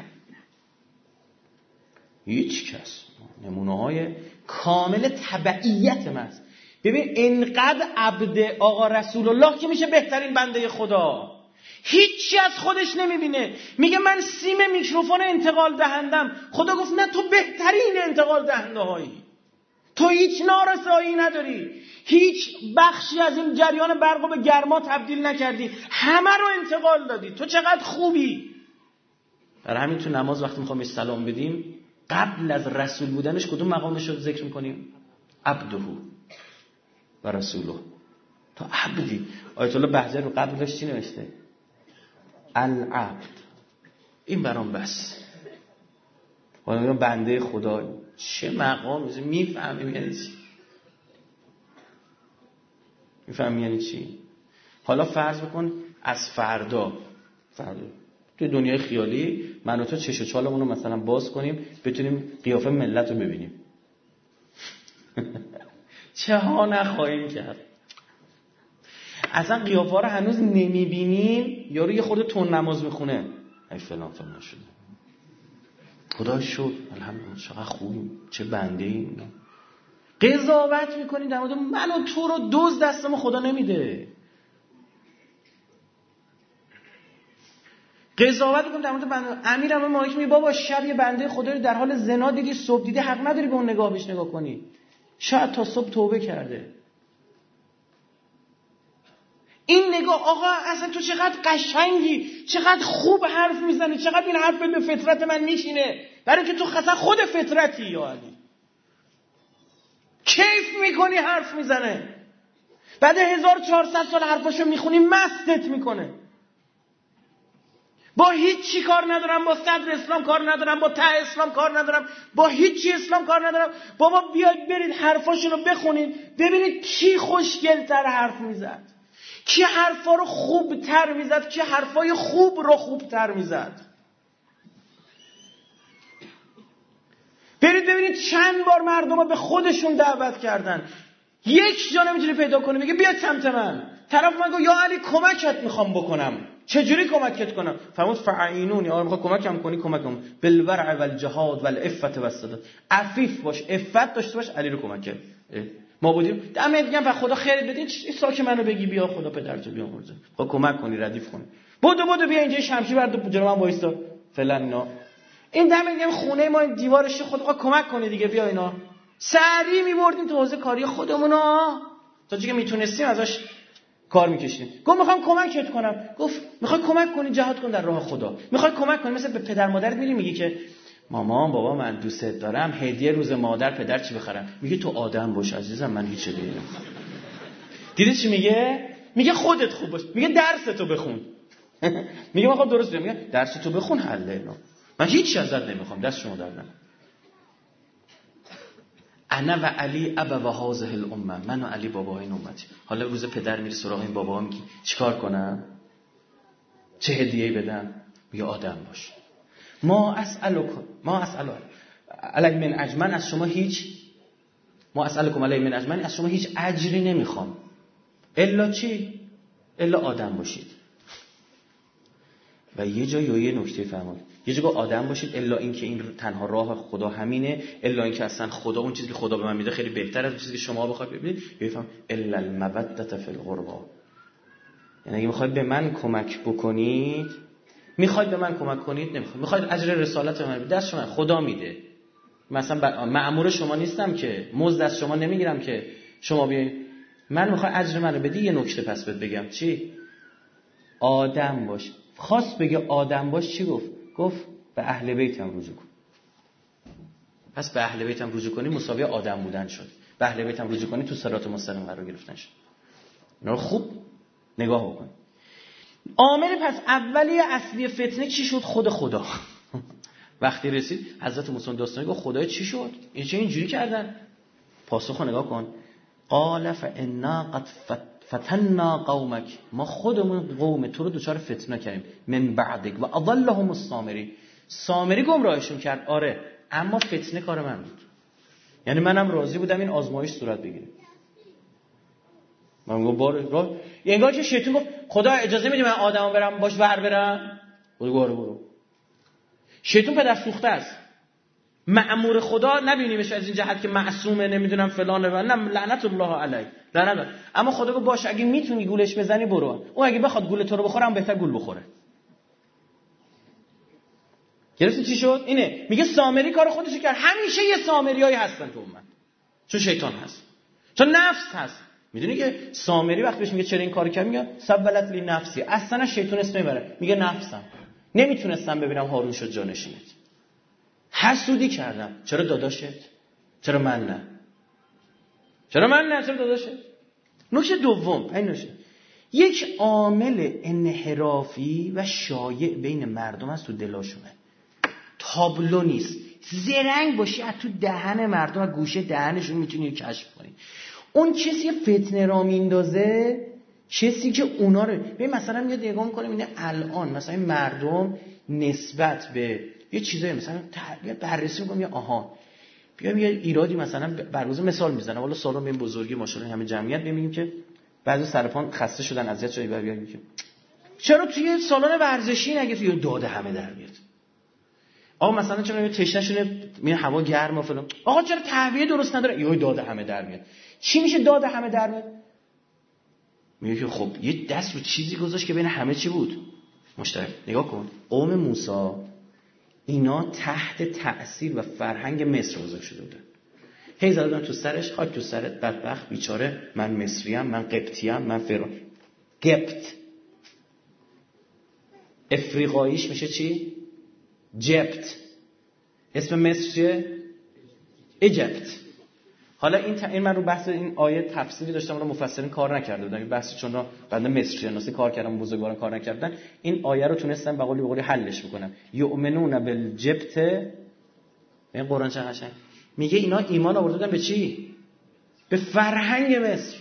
هیچ کس. نمونه های کامل تبعیت محض. ببین اینقدر عبد آقا رسول الله که میشه بهترین بنده خدا، هیچی از خودش نمیبینه. میگه من سیم میکروفون انتقال دهندم. خدا گفت نه تو بهترین انتقال دهنده هایی، تو هیچ نارسایی نداری، هیچ بخشی از این جریان برق به گرما تبدیل نکردی، همه رو انتقال دادی، تو چقدر خوبی. در همین تو نماز وقتی میخوام سلام بدیم قبل از رسول بودنش کدوم مقامش رو ذکر میکنیم؟ عبده و رسوله. تا عبدی. آیت الله بهجت رو قبلش چی نوشته؟ العبد. این برام بس. حالا بنده خدا چه مقامی؟ میفهمیم یعنی چی؟ میفهمی یعنی چی؟ حالا فرض بکن از فردا فردا توی دنیای خیالی من و تو چش و چالمون رو مثلا باز کنیم بتونیم قیافه ملت رو ببینیم. چه ها نخواهیم کرد. اصلا قیافه رو هنوز نمیبینیم. یارو یه خورده تون نماز میخونه، ای فلان فلان شده، خدا شکر الحمدلله چقدر خوبیم، چه بنده ایم. قضاوت میکنیم در مورد من و تو رو دوز دستم خدا نمیده. قضاوت میکنیم در مورد بنده. امیرم مالک میگه بابا شب یه بنده خدا رو در حال زنا دیدی، صبح دیدی، حق نداری به اون نگاه بهش نگاه کنی. شاید تا صبح توبه کرده. این نگاه آقا اصلا تو چقدر قشنگی، چقدر خوب حرف میزنی، چقدر این حرف به فطرت من میشینه، برای که تو اصلا خود فطرتی. یا علی کیف میکنی حرف میزنه، بعد هزار و چهارصد سال حرفاشو میخونی مستت میکنه. با هیچ چی کار ندارم، با صدر اسلام کار ندارم، با ته اسلام کار ندارم، با هیچ چی اسلام کار ندارم. بابا بیاید برید حرفاشون رو بخونید ببینید کی خوشگل‌تر حرف میزد، کی حرفا رو خوبتر میزد، کی حرفای خوب رو خوبتر میزد. برید ببینید چند بار مردم رو به خودشون دعوت کردن. یک جا نمیتونی پیدا کنی میگه بیاید سمت من. طرف من گفت یا علی کمکت میخوام بکنم. چجوری کمکت کنم؟ فرمود فعینونی، آره میخوام کمکم کنی کمکم بالورع والجهاد والعفت والصدق. عفیف باش، عفت داشته باش، علی رو کمک کرد. ما بودیم دمت میگم و خدا خیرت بده، این ساک منو بگی بیا خدا پدرتو بیامرزه، خب کمک کنی ردیف کنی، بودو بودو بیا اینجا شمشیر برد جلو من وایسا فلان. اینا این دم میگم خونه ما این دیوارش خدا کمک کنی دیگه بیا. اینا سری میبردیم تو حوزه کاری خودمونا تا چیزی که میتونستیم ازش کار میکشیم. گفت میخوام کمکت کنم. گفت میخوای کمک کنی جهاد کن در راه خدا، میخوای کمک کنی مثلا به پدر مادرت میری میگی که مامان بابا من دوستت دارم، هدیه روز مادر پدر چی بخرم؟ میگه تو آدم باش عزیزم، من هیچ چیزی نمیخوام. دیدی چی میگه؟ میگه خودت خوب باش، میگه درستو بخون. میگه من خب درست میگم، میگه درستو بخون حله اینا، من هیچ چیز ازت نمیخوام، دست شما در نکنه. انا و علی ابا و هذه الامه، من و علی بابا این امتی. حالا روز پدر میره سراغ این بابا میگه چیکار کنم؟ چه هدیه‌ای بدم؟ میگه آدم باش. ما اسالکم ما اسالو علی من اجمن، از شما هیچ ما اسالکم علی من اجمن، از شما هیچ اجری نمیخوام الا چی؟ الا آدم باشید. و یه جا یا یه نکته فرمود، یه جا آدم باشید الا اینکه این تنها راه خدا همینه، الا اینکه اصلا خدا اون چیزی که خدا به من میده خیلی بهتره از اون چیزی که شما بخواید ببینید. بفهم الا المودة فی القربى، یعنی اگه میخواید به من کمک بکنید، میخواید به من کمک کنید، نمیخواید میخواید اجر رسالت به من بدید، دست شما خدا میده. مثلا مأمور شما نیستم که مزد از شما نمیگیرم که شما بیاین من میخوای اجر منو بدی. یه نکته پس بهت بگم چی؟ آدم باش. خواست بگه آدم باش چی گفت؟ گفت به اهل بیتم رجوع کن. پس به اهل بیتم رجوع کنی مساوی آدم بودن شد. به اهل بیتم رجوع کنی تو صراط مستقیم قرار گرفتن شد. اینا رو خوب نگاه بکن. عامل پس اولی اصلی فتنه چی شد؟ خود خدا. وقتی رسید حضرت موسی داستانی گفت خدای چی شد؟ این چه اینجوری کردن؟ پاسخو نگاه کن. قال فانا قد فتنا قومک، ما خودمون قوم تو رو دوچار فتنه کردیم. من بعدک و اضلهم السامری، سامری گمراهشون کرد. آره اما فتنه کار من بود، یعنی منم راضی بودم این آزمایش صورت بگیره. من گفتم باره راه انگار که شیطان گفت خدا اجازه میدی من آدمو برم باش ور برم؟ بگو برو برو. شیطان پدر سوخته است. مأمور خدا نبینیمش از این جهت که معصومه نمیدونم فلانه و نه، لعنت الله علیه لعنت. اما خدا گفت باشه اگه میتونی گولش بزنی برو، اون اگه بخواد گول تو رو بخوره هم بهتر گول بخوره. گرفتی چی شد؟ اینه میگه سامری کار خودش کرد. همیشه یه سامریایی هستن تو امت، چون شیطان هست، چون نفس هست. میدونی که سامری وقتی بهش میگه چرا این کارو کردی میگه سبلت لی نفسی، اصلا شیطان اسم میبره میگه نفسم نمیتونستم ببینم هارون شد جانشینت، حسودی کردم. چرا داداشت؟ چرا من نه؟ چرا من نه؟ چرا داداشت؟ نکته دوم این نشه یک عامل انحرافی و شایع بین مردم است تو دلاشونه. تابلو نیست، زرنگ باشی از تو دهن مردم و گوشه دهنشون میتونی کشف کنی. اون کسی فتنه را میندازه، کسی که اونا رو ببین مثلا میاد نگاه میکنه اینه الان مثلا این مردم نسبت به یه چیزایی مثلا بررسی میکنم یا آها بیام یه ایرادی مثلا بروز مثال میزنم، والا سالن به این بزرگی ماشاءالله همه جمعیت میبینیم که بعضی سرپان خسته شدن اذیت شدن بعد بیان میگه چرا توی سالن ورزشی نگه توی داده همه در میاد. آقا مثلا چرا تشنهشونه میره هوا گرمه فلان، آقا چرا تهویه درست نداره یهو داده همه در میاد. چی میشه داده همه در میاد؟ میگه که خب یه دست رو چیزی گذاشت که بین همه چی بود مشترک. نگاه کن قوم موسی اینا تحت تأثیر و فرهنگ مصر بزرگ شده بودن. هی زدن تو سرش خاک تو سرت بدبخت بیچاره، من مصریم، من قبطیم، من فرعون. قبط. افریقاییش میشه چی؟ جبت. اسم مصر چیه؟ ایجپت. حالا این, ت... این من رو بحث این آیه تفسیری داشتم، رو مفسرین کار نکرده بودن. این بحث چون بعد مصر شناسی کار کردم، بزرگواران کار نکردن، این آیه رو تونستن به قولی به قولی حلش بکنن. یؤمنون بالجبت. این قرآن چه قشنگ میگه اینا ایمان آورده بودن به چی؟ به فرهنگ مصر.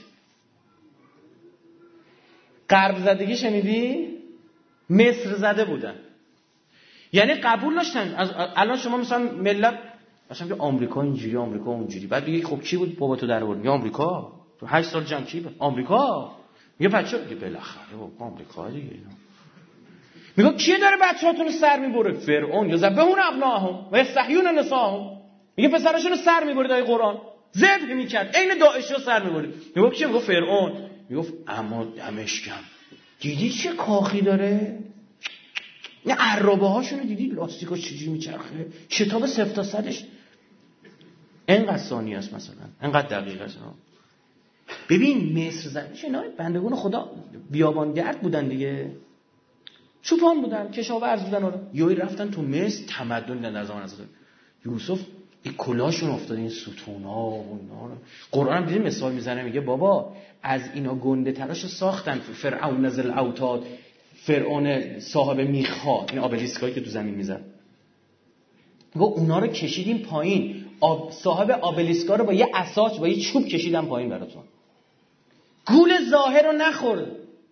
غرب زدگی شنیدی؟ مصر زده بودن. یعنی قبول داشتن. از الان شما مثلا ملت مثلا که آمریکا اینجوری، آمریکا اونجوری، بعد میگه خب کی بود بابا تو در آورد؟ میگه آمریکا. تو هشت سال جنگ کی بود؟ آمریکا. میگه بچه‌ها میگه بالاخره بابا آمریکا دیگه. میگه کی داره بچه‌هاتون رو سر میبره؟ فرعون. یا ذبحون ابناهم و یستحیون نساءهم. میگه پسراشون رو سر میبره. در قرآن ذبح میکرد، عین داعش رو سر میبره. میگه کی؟ میگه فرعون. میگه اما دمشکم دیدی چه کاخی داره؟ نه عرابه هاشونو دیدی لاستیکا چجوری میچرخه؟ شتاب صفر تا صدش اینقدر ثانیه است مثلا، اینقدر دقیقه است. ببین مصر زدش اینا بندگان خدا بیابانگرد بودن دیگه، چوپان بودن، کشاورز بودن. یوی رفتن تو مصر تمدن در زمان حضرت یوسف این کلاشون افتاد، این ستونا و اینا. قرآن هم دیدی مثال میزنه، میگه بابا از اینا گنده تراشو ساختن. فرعون نزل اوتاد، فرعون صاحب میخها، این آبلیسکایی که تو زمین میزن، میگه اونا رو کشیدیم پایین. آب صاحب آبلیسکا رو با یه عصاش با یه چوب کشیدم پایین براتون. گول ظاهر رو نخور،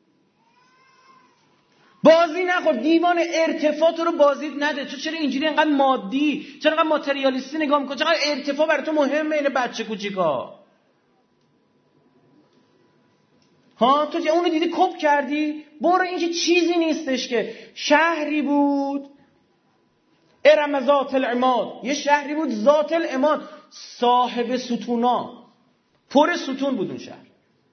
بازی نخور، دیوان ارتفاع تو رو بازی نده. تو چرا اینجوری انقدر مادی، چرا انقدر ماتریالیستی نگاه میکنی؟ چرا ارتفاع برای تو مهمه؟ این بچه کوچیکا ها، تو اونو دیدی کپ کردی؟ برو، این که چیزی نیستش که. شهری بود ارم ذات العماد، یه شهری بود ذات العماد، صاحب ستونا، پر ستون بود اون شهر.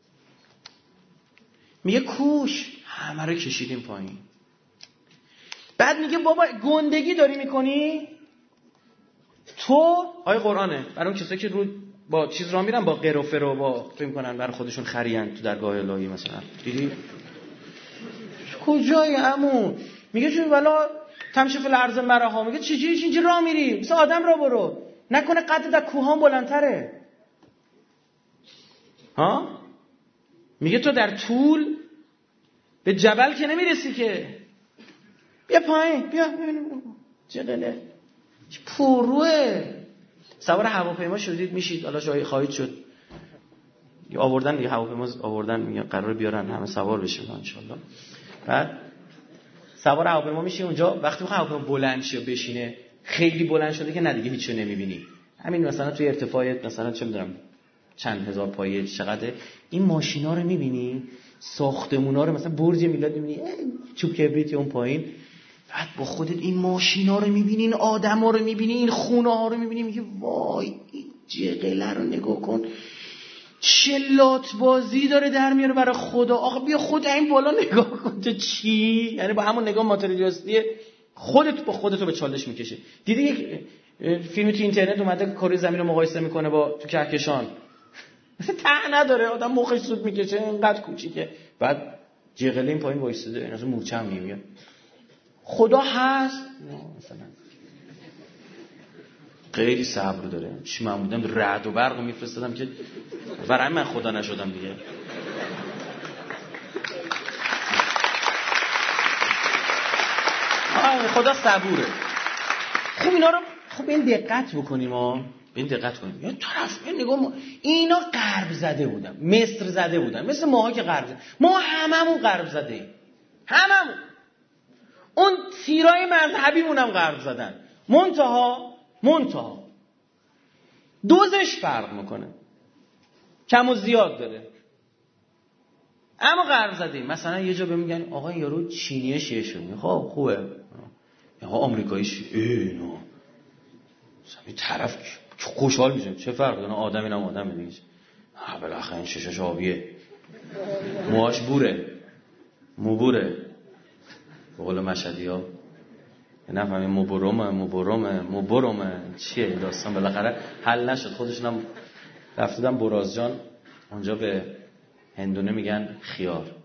میگه کوش همه رو کشیدیم پایین. بعد میگه بابا گندگی داری میکنی تو. آیه قرآنه برای اون کسایی که رو با چیز را میرن، با قروفه رو با فکر میکنن برای خودشون خرین تو درگاه الهی مثلا. دیدی کجایی عمو؟ میگه چون والا تمشی فی الارض مرحا. میگه چجوری اینجوری راه میری؟ مثل آدم را برو، نکنه قد در کوهان بلندتره ها؟ میگه تو در طول به جبل که نمیرسی که. بیا پایین، بیا ببینیم چقدره، چه پروه. سوار هواپیما شدید میشید، حالا شاید خواهید شد، آوردن دیگه هواپیما آوردن، میگه قرار بیارن همه سوار بشیم ان شاء الله. بعد سوار هواپیما میشی اونجا، وقتی میخواد هواپیما بلند شه بشینه، خیلی بلند شده که نه دیگه هیچو نمیبینی. همین مثلا توی ارتفاعیت مثلا چه میدونم چند هزار پایه چقدر، این ماشینا رو میبینی، ساختمونا رو، مثلا برج میلاد میبینی چوب کبریت اون پایین، بعد با خودت این ماشینا رو میبینی، این آدما رو میبینی، این خونه ها رو میبینی، میگی وای این جقله رو نگاه کن چه لات بازی داره در میاره برای خدا. آخه بیا خود این بالا نگاه کن تو چی، یعنی با همون نگاه ماتریالیستی خودت با خودت رو به چالش میکشه. دیدی یک فیلمی تو اینترنت اومده کره زمین رو مقایسه میکنه با تو کهکشان، مثلا ته نداره، آدم مخش سود میکشه اینقدر کوچیکه، بعد جقله این پایین وایساده، این اصلا مورچه هم نمیاد. خدا هست مثلا خیلی صبر داره. چی من بودم رعد و برق میفرستادم که برای من خدا نشدم دیگه. خدا صبوره. خب اینا رو خب این دقت بکنیم ها، این دقت کنیم. یا طرف این نگاه ما اینا غرب زده بودن، مصر زده بودن، مثل ماها که غرب زده. ما هممون غرب زده ایم، هممون. اون تیرای مذهبیمون هم غرب زدن. منتها منتها دوزش فرق میکنه، کم و زیاد داره، اما غرب زدیم. مثلا یه جا بهم میگن آقا این یارو چینیه شیعه شده، خب خوبه، یا آمریکایی شیعه، اینا مثلا این طرف خوشحال میشه، چه فرق داره، آدم اینم آدم دیگه. ها بالاخره این ششش آبیه، موهاش بوره، مو بوره، به قول مشهدی‌ها نه فهمی مبرمه مبرمه مبرمه چیه داستان. بالاخره حل نشد. خودشون هم رفتادن برازجان، اونجا به هندونه میگن خیار.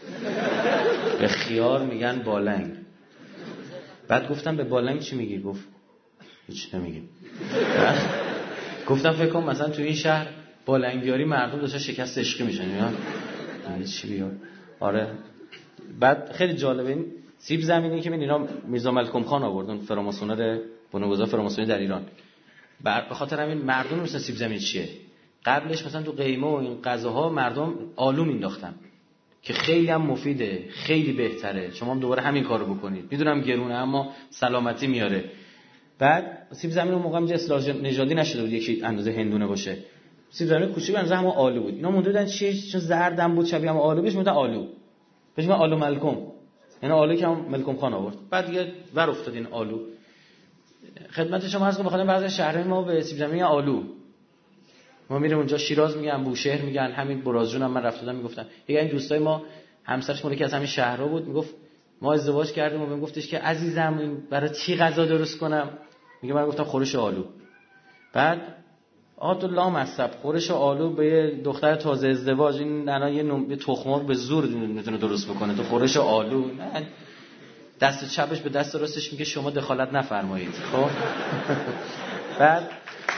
به خیار میگن بالنگ. بعد گفتم به بالنگ چی میگی؟ گفت هیچ نمیگیم. گفتم فکر کنم مثلا تو این شهر بالنگیاری مردم داشتن شکست عشقی میشن یا چی بیار. آره. بعد خیلی جالبه این سیب زمینی که من اینا میرزا ملکم خان آوردن، فراماسونر بنیانگذار فراماسونی در ایران. به خاطر همین مردم مثلا سیب زمینی چیه؟ قبلش مثلا تو قیمه و این غذاها مردم آلو مینداختن که خیلی هم مفیده، خیلی بهتره. شما هم دوباره همین کارو بکنید. میدونم گرونه اما سلامتی میاره. بعد سیب زمینی اون موقع هم اصلاح نژادی نشده بود یکی اندازه هندونه باشه. سیب زمینی کوچیک اندازه هم آلو بود. اینا مونده بودن چیه؟ چون زردم بود شبیه هم آلو بهش میگفتن آلو. بهش میگن آلو ملکم. یعنی آلو که هم ملکم خان آورد. بعد دیگه ور افتاد این آلو. خدمت شما عرض کنم بخاطر بعضی شهرهای ما به سیب زمینی آلو ما میریم اونجا شیراز میگن، بوشهر میگن، همین برازجون هم من رفته بودم میگفتن. یکی این دوستای ما همسرش مال یکی از همین شهرها بود، میگفت ما ازدواج کردیم و بهم گفتش که عزیزم این برای چی غذا درست کنم؟ میگه من گفتم خورش آلو. بعد آقا تو لامصب خورش آلو به یه دختر تازه ازدواج این الان یه نم... تخم‌مرغ به زور میتونه درست بکنه، تو خورش آلو نه. دست چپش به دست راستش میگه شما دخالت نفرمایید. خب بعد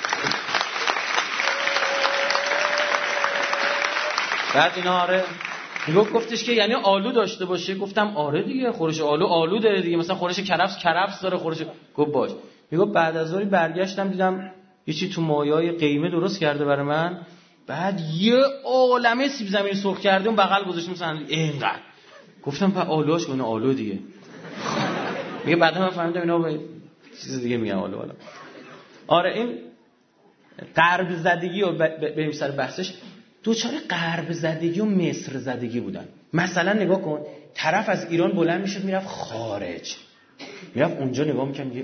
بعد اینا آره میگه گفتش که یعنی آلو داشته باشه. گفتم آره دیگه خورش آلو آلو داره دیگه، مثلا خورش کرفس کرفس داره خورش. گفت باش. میگه بعد از ظهر برگشتم دیدم یه چی تو مایه‌های قیمه درست کرده برای من. بعد یه عالمه سیب زمینی سرخ کرده اون بغل گذاشتم مثلا اینقدر. گفتم په آلوش کنه آلو دیگه. میگه بعدا من فهمیدم اینا به چیز دیگه میگن آلو والا. آره این غرب زدگی و بریم سر بحثش. دوچار غرب زدگی و مصر زدگی بودن. مثلا نگاه کن طرف از ایران بلند میشد میرفت خارج، میرفت اونجا نگاه میکنم میگه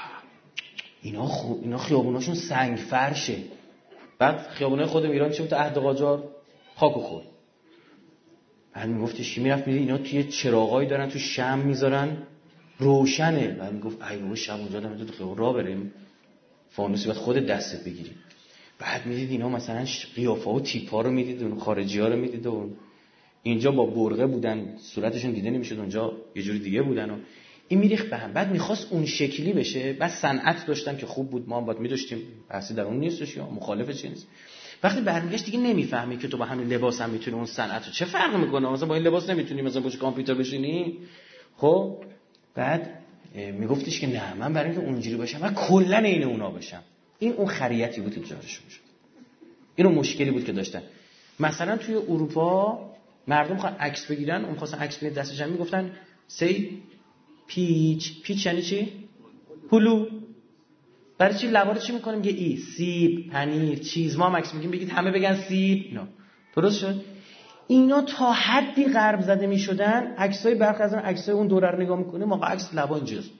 اینا خو... اینا خیابوناشون سنگ فرشه. بعد خیابونای خودم ایران چه بود؟ عهد قاجار خاک و خور. بعد میگفتش که میرفت میگه اینا توی چراغایی دارن تو شمع میذارن روشنه. بعد میگفت ای بابا شب اونجا دارم تو خیابون راه بریم فانوسی بعد خودت دستت بگیری. بعد میدید اینا مثلا قیافه و تیپا رو میدید، اون خارجی‌ها رو میدید و اینجا با برقه بودن صورتشون دیده نمیشد، اونجا یه جوری دیگه بودن و این میریخت به هم. بعد میخواست اون شکلی بشه. بعد صنعت داشتن که خوب بود، ما هم باید می‌داشتیم، بحثی در اون نیستش یا مخالف چیزی نیست. وقتی برمیگشت دیگه نمیفهمی که تو با همین لباس هم میتونی اون صنعت رو چه فرق میکنه. مثلا با این لباس نمیتونی مثلا پشت کامپیوتر بشینی. خب بعد میگفتش که نه من برای اینکه اونجوری باشم من کلا عین اونا باشم. این اون خریتی بود که جارشون شد. این اون مشکلی بود که داشتن. مثلا توی اروپا مردم خواهن عکس بگیرن، اون خواستن عکس بگیرن دستش هم میگفتن سی پیچ. پیچ یعنی چی؟ هلو. برای چی لبا رو چی میکنیم؟ میگه ای سیب، پنیر، چیز. ما هم عکس میگیم بگید همه بگن سیب. اینا درست شد. اینا تا حدی غرب زده میشدن. عکسای برخی از اون عکسای اون دوره رو نگاه میکنه موقع عکس لبا اینجاست،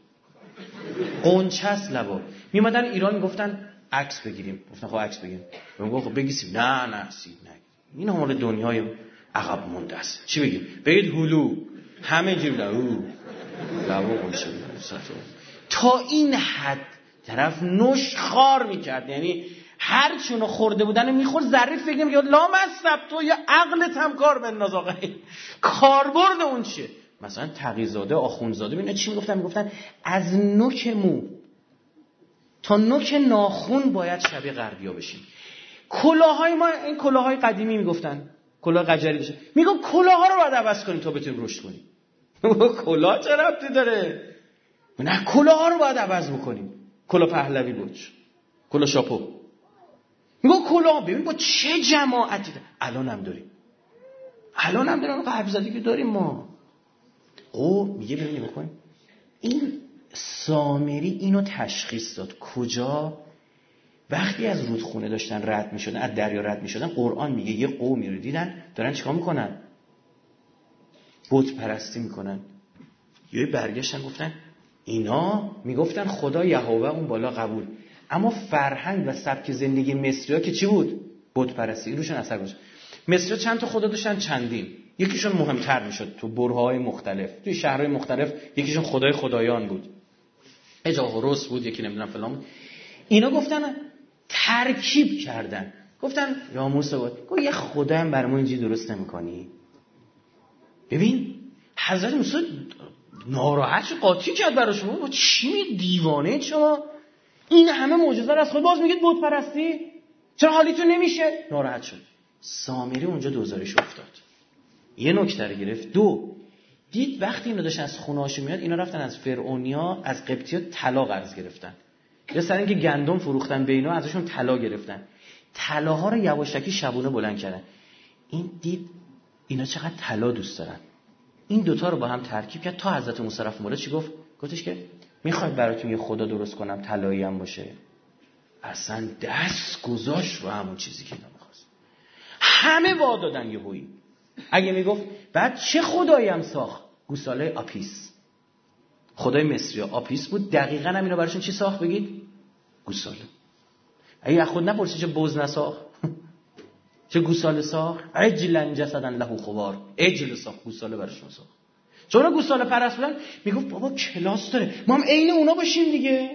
قنچس لبا. میومدن ایران میگفتن عکس بگیریم. گفتن خب عکس بگیریم. میگم خب بگی سیب. نه نه سیب نه. این مال دنیای عقب مونده است. چی بگیم؟ بگید هلو. همه جوری لبو لبا قنچه. تا این حد طرف نوش خار میکرد. یعنی هر چونو خورده بودن میخورد ظریف فکر نمی‌کرد لامصب تو یا عقلت هم کار بنداز آقا. کاربرد اون چیه؟ مثلا تقی‌زاده آخوندزاده ببین چی میگفتن؟ میگفتن از نوک مو تا نوک ناخن باید شبیه غربیا بشیم. کلاهای ما این کلاهای قدیمی میگفتن کلاه قجری داشت. میگم کلاها رو باید عوض کنیم تا بتونیم رشد کنیم. کلاه چه ربطی داره؟ نه کلاها رو باید عوض بکنیم. کلاه پهلوی بود، کلاه شاپو. میگم کلاه ببین با چه جماعتی داره. الان هم داریم. الان هم داریم غرب زدگی داریم ما. او میگه ببینیم بکنیم. این سامری اینو تشخیص داد. کجا؟ وقتی از رودخونه داشتن رد میشدن، از دریا رد میشدن، قرآن میگه یه قومی رو دیدن دارن چیکار میکنن؟ بت پرستی میکنن. یه برگشتن گفتن اینا میگفتن خدا یهوه اون بالا قبول، اما فرهنگ و سبک زندگی مصری‌ها که چی بود؟ بت پرستی. روشون اثر گذاشت. مصری‌ها چند تا خدا داشتن؟ چندین. یکیشون مهمتر میشد تو برهه‌های مختلف، توی شهرهای مختلف یکیشون خدای خدایان بود. اجا هوروس بود، یکی نمیدونم فلان بود. اینا گفتن ترکیب کردن. گفتن یا موسی بود گفت یه خدا هم برای ما اینجوری درست نمی‌کنی؟ ببین حضرت موسی ناراحت شد، قاطی کرد براش. با چی می دیوانه شما؟ این همه معجزه رو از خود باز میگید بت پرستی؟ چرا حالیتون نمیشه؟ ناراحت شد. سامری اونجا دوزارش افتاد. یه نکته رو گرفت. دو دید وقتی اینا داشتن از خونه‌هاشون میاد، اینا رفتن از فرعونیا از قبطی‌ها طلا قرض گرفتن. یا سر اینکه گندم فروختن به اینا ازشون طلا گرفتن. طلاها رو یواشکی شبونه بلند کردن. این دید اینا چقدر طلا دوست دارن. این دوتا رو با هم ترکیب کرد تا حضرت موسی رفت مورد چی گفت؟ گفتش که میخواید براتون یه خدا درست کنم طلایی هم باشه؟ اصلا دست گذاشت رو همون چیزی که اینا می‌خواست. همه وا دادن یهویی. اگه میگفت بعد چه خدایی هم ساخت؟ گوساله آپیس. خدای مصری آپیس بود، دقیقاً هم اینا براشون چی ساخت بگید؟ گوساله. اگه خود نپرسی چه بز نساخت؟ چه گوساله ساخت؟ عجلا جسدا له خوار. عجل ساخت، گوساله براشون ساخت. چون گوساله پرست بودن میگفت بابا کلاس داره، ما هم عین اونا باشیم دیگه.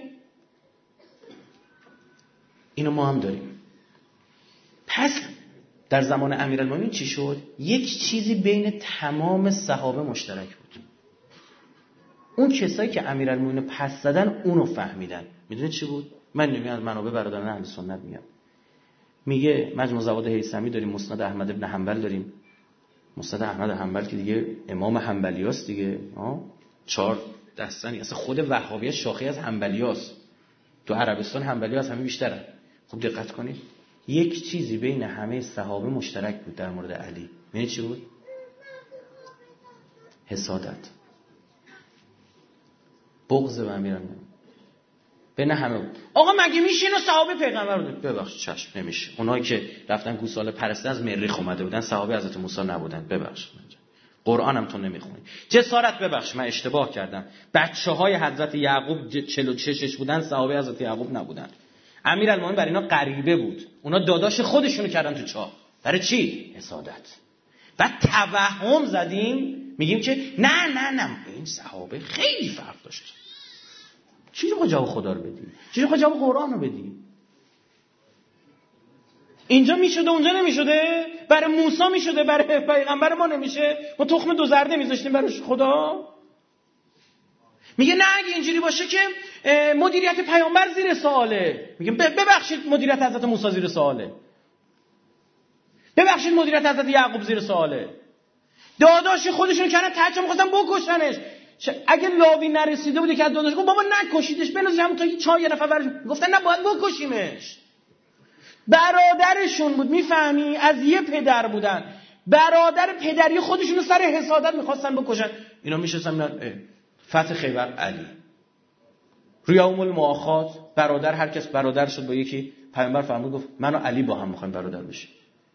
اینو ما هم داریم. پس در زمان امیرالمومنین چی شد؟ یک چیزی بین تمام صحابه مشترک بود. اون کسایی که امیرالمومنین پس زدن اونو فهمیدن. میدونید چی بود؟ من نمیگم از منابع برادران اهل سنت میگم. میگه مجموع زواد هیثمی داریم، مسند احمد ابن حنبل داریم. مسند احمد حنبل که دیگه امام حنبلیاست دیگه، ها چهار دستانی. اصلا خود وهابیه شاخه از حنبلیاست. تو عربستان حنبلی‌ها از همه بیشترن. خوب دقت کنید. یک چیزی بین همه صحابه مشترک بود در مورد علی. می‌دونید چی بود؟ حسادت. بغض به امیرالمومنین. بین همه بود. آقا مگه میشه اینا صحابه پیغمبر بود؟ ببخشید چشم نمیشه. اونایی که رفتن گوساله پرستی از مریخ اومده بودن، صحابه حضرت موسی نبودن. ببخشید. قرآن هم تو نمیخونی. جسارت ببخش من اشتباه کردم. بچه‌های حضرت یعقوب چهل و شش بودن، صحابه حضرت یعقوب نبودن. امیرالمومنین برای اینا غریبه بود. اونا داداش خودشونو کردن تو چاه. برای چی؟ حسادت. بعد توهم زدیم میگیم که نه نه نه این صحابه خیلی فرق داشت. چی رو جواب خدا رو بدی؟ چی رو جواب قرآن رو بدی؟ اینجا میشده اونجا نمیشده؟ برای موسی میشده برای پیغمبر ما نمیشه؟ ما تخم دو زرده میذاشتیم براش خدا؟ میگه نه اگه اینجوری باشه که مدیریت پیامبر زیر سواله. میگه ببخشید مدیریت حضرت موسی زیر سواله. ببخشید مدیریت حضرت یعقوب زیر سواله. داداش خودشون کردن تاچ می‌خواستن بکشنش. اگه لاوی نرسیده بود که از داداش گفت بابا نکشیدش بنازید همون تا چهار یه نفر برش گفتن نه باید بکشیمش. برادرشون بود، میفهمی؟ از یه پدر بودن. برادر پدری خودشونو سر حسادت می‌خواستن بکشن. اینا میشستن میگن فتح خیبر علی. روی یوم المؤاخات برادر هر کس برادر شد با یکی، پیامبر فرمود گفت من و علی با هم می‌خوایم برادر بشیم.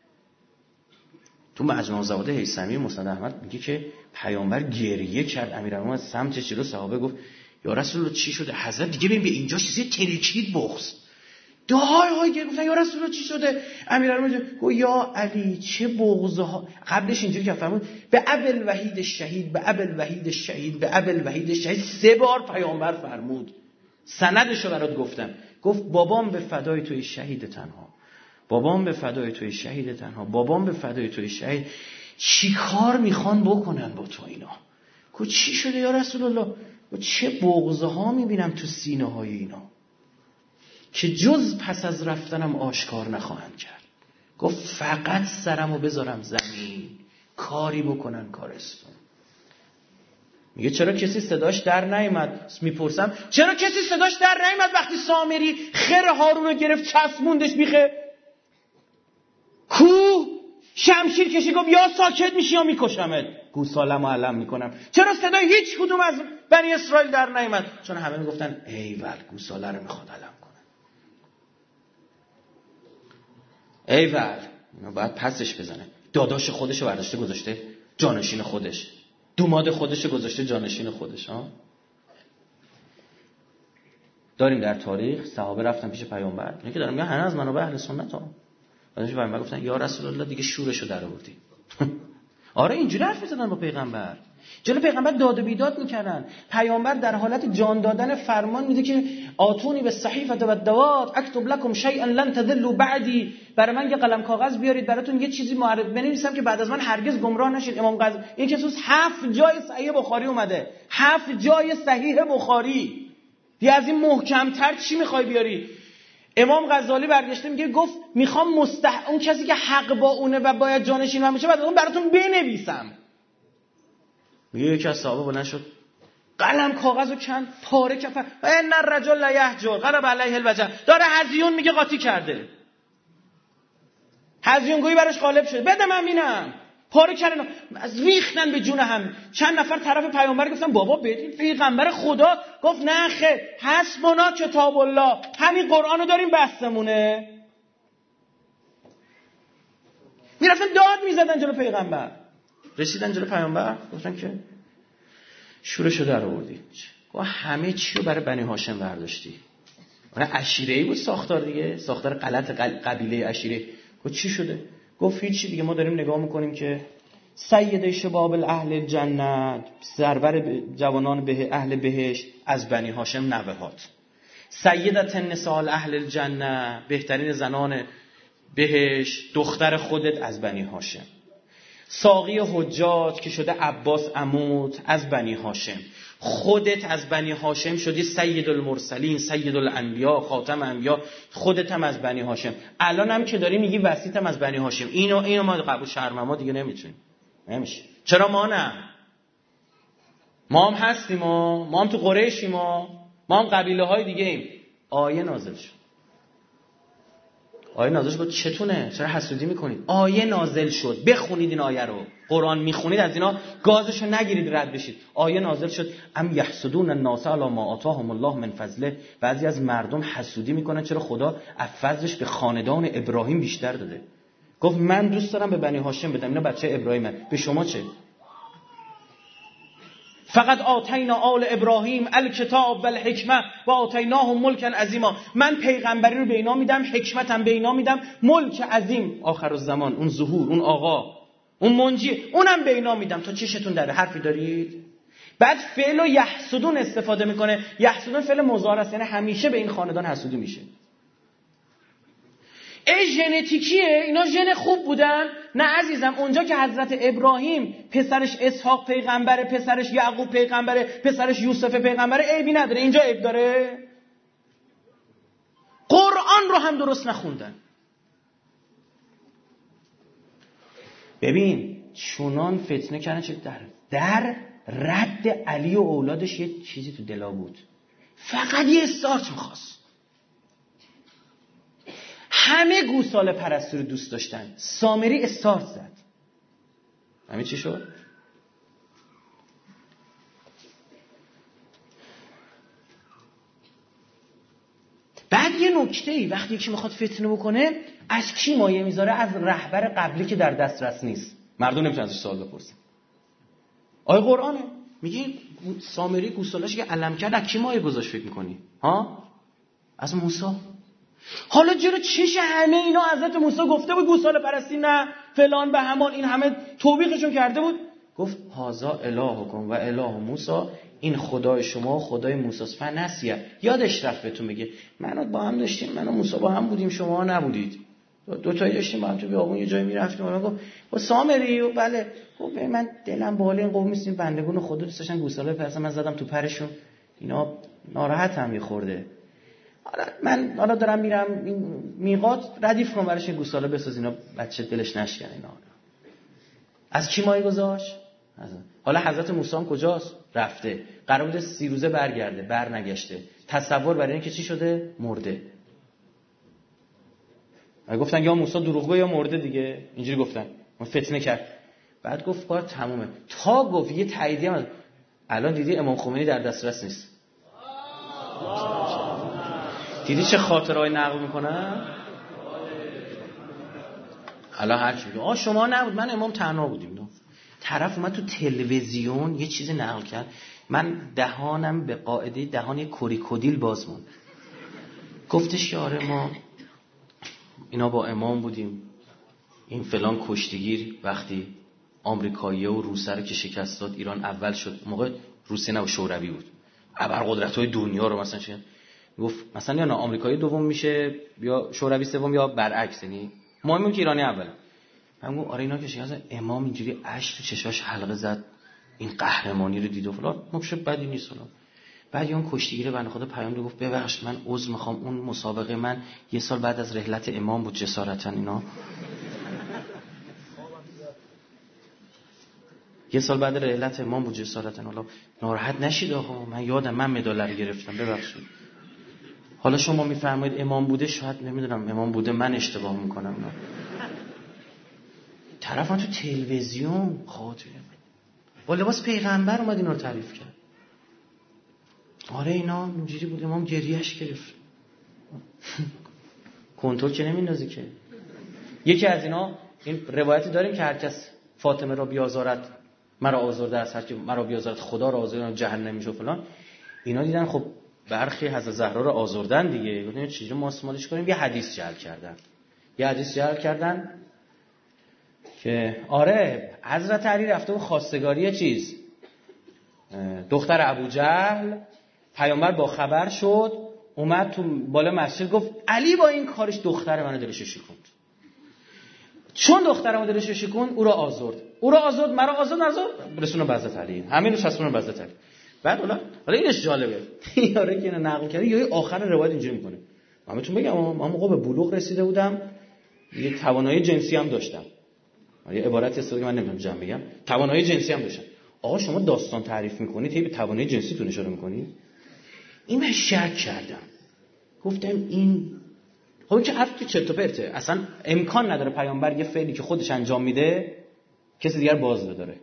تو مجموع زواد هیثمی مسند احمد میگه که پیامبر گریه کرد، امیرالمومنین از سمت جلو صحابه گفت یا رسول الله چی شده؟ حضرت دیگه ببین به اینجا چیزی ترکید بغض. دعای های گفت یا رسول الله چی شده؟ امیرالمومنین گفت یا علی چه بغضها. قبلش اینجوری که فرمود به ابل وحید شهید، به ابل وحید شهید، به ابل وحید شهید. سه بار پیامبر فرمود. سندشو برات گفتم. گفت بابام به فدای توی شهید تنها، بابام به فدای توی شهید تنها، بابام به فدای توی شهید. چی کار میخوان بکنن با تو اینا؟ گفت چی شده یا رسول الله؟ گفت چه بغضها میبینم تو سینه های اینا که جز پس از رفتنم آشکار نخواهند کرد. گفت فقط سرمو بذارم زمین کاری بکنن کارستون. میگه چرا کسی صداش در نیامد؟ میپرسم چرا کسی صداش در نیامد وقتی سامری خر هارون رو گرفت چسبوندش بیخه کوه، شمشیر کشید گفت یا ساکت میشی یا میکشمت، گوساله‌مو علم میکنم. چرا صدای هیچ کدوم از بنی اسرائیل در نیامد؟ چون همه میگفتن ایول گوساله رو میخواد علم کنه. ایول اینو باید پسش بزنه. داداش خودشو برداشته گذاشته جانشین خودش، دوماد خودشو گذاشته جانشین خودش. ها داریم در تاریخ صحابه رفتن پیش پیامبر، اینه که دارم میگم هنوز منابع اهل سنت ها. بعدش پیامبر گفتن یا رسول الله دیگه شورشو در آوردی. آره اینجوری حرف می‌زدن با پیغمبر. جلو پیغمبر داد و بیداد میکردن. پیامبر در حالت جان دادن فرمان میده که آتونی به صحیفه و دوات اکتب لکم شیئا لن تضلوا بعدی، برای من یه قلم کاغذ بیارید براتون یه چیزی معرف بنویسم که بعد از من هرگز گمراه نشید. امام غزالی این که توش هفت جای صحیح بخاری اومده، هفت جای صحیح بخاری. دیگه از این محکم‌تر چی میخوای بیاری؟ امام غزالی برگشته میگه گفت میخوام مستح اون کسی که حق با اونه و باید جانشین من بشه بعد اون براتون بنویسم. میگه یکی از صحابه بلند شد قلم کاغذو چند پاره کفر ان الرجل لا یهجر قرب علیه الوجع، داره هزیون میگه قاطی کرده، هزیونگویی براش غالب شده، بده من ببینم. پاره کردن از ریختن به جون هم. چند نفر طرف پیامبر گفتن بابا بدین پیغمبر خدا. گفت نه خیر، حسبنا کتاب الله، همین قرآنو داریم بسمونه. میرفتن داد میزدن جلو پیغمبر. رسیدن جلو پیامبر گفتن که شورشو در آوردی. گفت همه چی رو برای بنی هاشم برداشتی. اون عشیره‌ای بود ساختار دیگه، ساختار غلط قبیله عشیره. گفت چی شده؟ گفت هیچی دیگه، ما داریم نگاه میکنیم که سید شباب اهل جنت، سرور جوانان به اهل بهشت از بنی هاشم نوهات، سیدت النساء اهل الجنه، بهترین زنان بهشت دختر خودت از بنی هاشم، ساقی حجاج که شده عباس عمود از بنی هاشم، خودت از بنی هاشم شدی سید المرسلین، سید الانبیا، خاتم انبیا، خودت هم از بنی هاشم. الان هم که داری میگی وسیطم از بنی هاشم. اینو اینو ما قبول شرم ما دیگه نمیتونیم. نمیشه. چرا ما نه؟ ما هم هستیم، ما ما هم تو قریشیم، ما ما هم قبیله های دیگه ایم. آیه نازل شد. آیه نازل شد. چتونه؟ چرا حسودی میکنید؟ آیه نازل شد. بخونید این آیه رو. قرآن میخونید از اینا گازشو نگیرید رد بشید. آیه نازل شد ام یحسدون الناس علی ما آتاهم الله من فضله. بعضی از مردم حسودی میکنن چرا خدا از فضلش به خاندان ابراهیم بیشتر داده. گفت من دوست دارم به بنی هاشم بدم، اینا بچه ابراهیمن، به شما چه؟ فقط آتینا آل ابراهیم الکتاب والحکمه و آتیناهم ملکا عظیما. من پیغمبری رو به اینا میدم، حکمتم به اینا میدم، ملک عظیم آخر الزمان، اون ظهور، اون آقا، اون منجی، اونم به اینا میدم. تا چشتون داره؟ حرفی دارید؟ بعد فعل و یحسدون استفاده میکنه. یحسدون فعل مضارع است، یعنی همیشه به این خاندان حسودی میشه. ای ژنتیکیه، اینا ژن خوب بودن؟ نه عزیزم، اونجا که حضرت ابراهیم پسرش اسحاق پیغمبره، پسرش یعقوب پیغمبره، پسرش یوسف پیغمبره، عیبی نداره. اینجا عیب داره؟ قرآن رو هم درست نخوندن. ببین چونان فتنه کردن چه در در رد علی و اولادش یه چیزی تو دلا بود، فقط یه استارت میخواست. همه گوساله پرستی رو دوست داشتن، سامری استارت زد. همین چی شد؟ بعد یه نکته‌ای وقتی یکی میخواد فتنه بکنه از کی مایه میذاره؟ از رهبر قبلی که در دسترس نیست. مردم نمیتونن ازش سوال بپرسن. آیه قرآنه میگه سامری گوساله‌اش که علم کرد، از کی مایه گذاشت فکر می‌کنی؟ ها؟ از موسی. حالا چرا چش همه اینا حضرت موسی گفته بود گوساله پرستی نه فلان به همان، این همه توبیخشون کرده بود؟ گفت هازا الهکم و اله موسی، این خدای شما و خدای موسی است. فنسیه، یادش رفت بهتون بگه منو با هم داشتیم، منو موسی با هم بودیم، شما نبودید، دو تایی داشتیم با هم تو بیابون یه جایی میرفتیم. من گفت با سامری و بله، گفت من دلم بالا این قوم نیستیم، بندگون خدا دوست داشتن گوساله پرستن، من زدم تو پرشون، اینا ناراحتم می‌خورده. حالا من حالا دارم میرم این میقات ردیف کنم براش گوساله بساز، اینا بچه دلش نشکنه. اینا از کی مایه گذاشت؟ حالا حضرت موسی هم کجاست؟ رفته، قرار بوده سی روزه برگرده، بر نگشته. تصور برای این که چی شده؟ مرده. گفتن یا موسی دروغگو یا مرده دیگه، اینجوری گفتن. من فتنه کرد. بعد گفت کار تمومه. تا گفت یه تاییدیه هم الان دیدی امام خمینی در دسترس نیست. دیدی چه خاطرهایی نقل میکنن؟ الان هر چی میگه آ شما نبود، من امام تنها بودیم. طرف اومد تو تلویزیون یه چیزی نقل کرد، من دهانم به قاعده دهان یک کوریکودیل باز موند. گفتش که آره ما اینا با امام بودیم، این فلان کشتیگیر وقتی آمریکایی‌ها و روس‌ها رو که شکست داد، ایران اول شد. موقع روسیه نه شوروی بود. ابرقدرت‌های دنیا رو مثلا چه گفت مثلا یا نه آمریکایی دوم میشه یا شوروی سوم یا برعکس، یعنی مهمه که ایرانی اوله. من گفتم آره اینا که شکست امام اینجوری اشک تو چشاش حلقه زد، این قهرمانی رو دید و فلان، مکشه بدی نیست. اون بعد اون کشتیگیر بنده خدا پیام داد گفت ببخشید من عذر میخوام، اون مسابقه من یه سال بعد از رحلت امام بود جسارتا اینا یه سال بعد رحلت امام بود جسارتا، حالا ناراحت نشید آقا، من یادم من مدال رو گرفتم ببخشید. حالا شما میفرمایید امام بوده، شاید نمیدونم امام بوده من اشتباه میکنم. نه طرف من تو تلویزیون خاطره با لباس پیغمبر اومد اینا رو تعریف کرد. آره اینا اینجوری بود، امام گریهش گرفت. کنترل که نمیندازی که. یکی از اینا این روایتی داریم که هر کس فاطمه را بیازارد مرا آزرده است، هر کی مرا بیازارد خدا را آزرده جهنم میشه فلان. اینا دیدن خب برخی حضرت زهرا را آزردن دیگه، گفتن چجوری ماسمالش کنیم، یه حدیث جعل کردن. یه حدیث جعل کردن که آره حضرت علی رفته بود خواستگاری چیز دختر ابوجهل، پیامبر با خبر شد اومد تو بالا مسجد گفت علی با این کارش دختر منو دلش شکوند، چون دخترمو دلش شکوند او را آزرد، او را آزرد مرا آزرد نزد رسول به حضرت علی، همین رو چسبون به حضرت علی. بعد حالا حالا اینش جالبه یاره که اینو نقل کرده یا آخر روایت اینجوری میکنه. من بهتون بگم من موقع به بلوغ رسیده بودم، یه توانایی جنسی هم داشتم، یه عبارت است که من نمیدونم جمع بگم، توانایی جنسی هم داشتم. آقا شما داستان تعریف میکنید هی به توانایی جنسی تون اشاره میکنید. این من شک کردم، گفتم این خب چه حرف چرت و پرته، اصلا امکان نداره پیامبر یه فعلی که خودش انجام میده کسی دیگر باز بداره.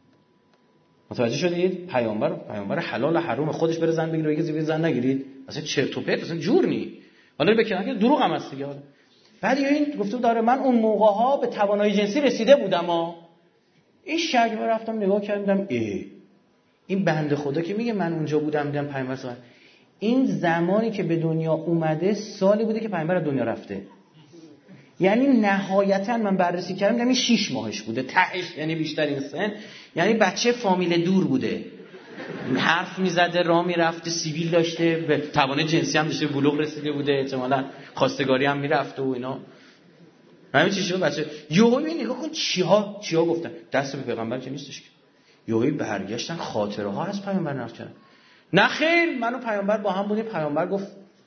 متوجه شدید؟ پیامبر پیامبر حلال و حرام خودش بره زن بگیره بگه زیر زن نگیرید، اصلا چرت و پرت، اصلا جور نی. حالا بکنن که دروغ هم هست دیگه. بعد این گفته داره من اون موقع ها به توانایی جنسی رسیده بودم ها. این شک رو رفتم نگاه کردم ای این بنده خدا که میگه من اونجا بودم دیدم پیامبر صحبت، این زمانی که به دنیا اومده سالی بوده که پیامبر از دنیا رفته، یعنی نهایتا من بررسی کردم دیدم این شش ماهش بوده تهش، یعنی بیشتر این سن، یعنی بچه فامیل دور بوده، حرف میزده راه میرفته سیبیل داشته به توانایی جنسی هم داشته بلوغ رسیده بوده، احتمالاً خواستگاری هم میرفته و اینا. همین چی شد بچه یهویی نگاه کن چیها چیها گفتن، دست به پیغمبر که نیستش که یهویی برگشتن خاطره ها از پیامبر نقل کردن. نه خیر من و پیامبر با هم بودیم، پیامبر گفت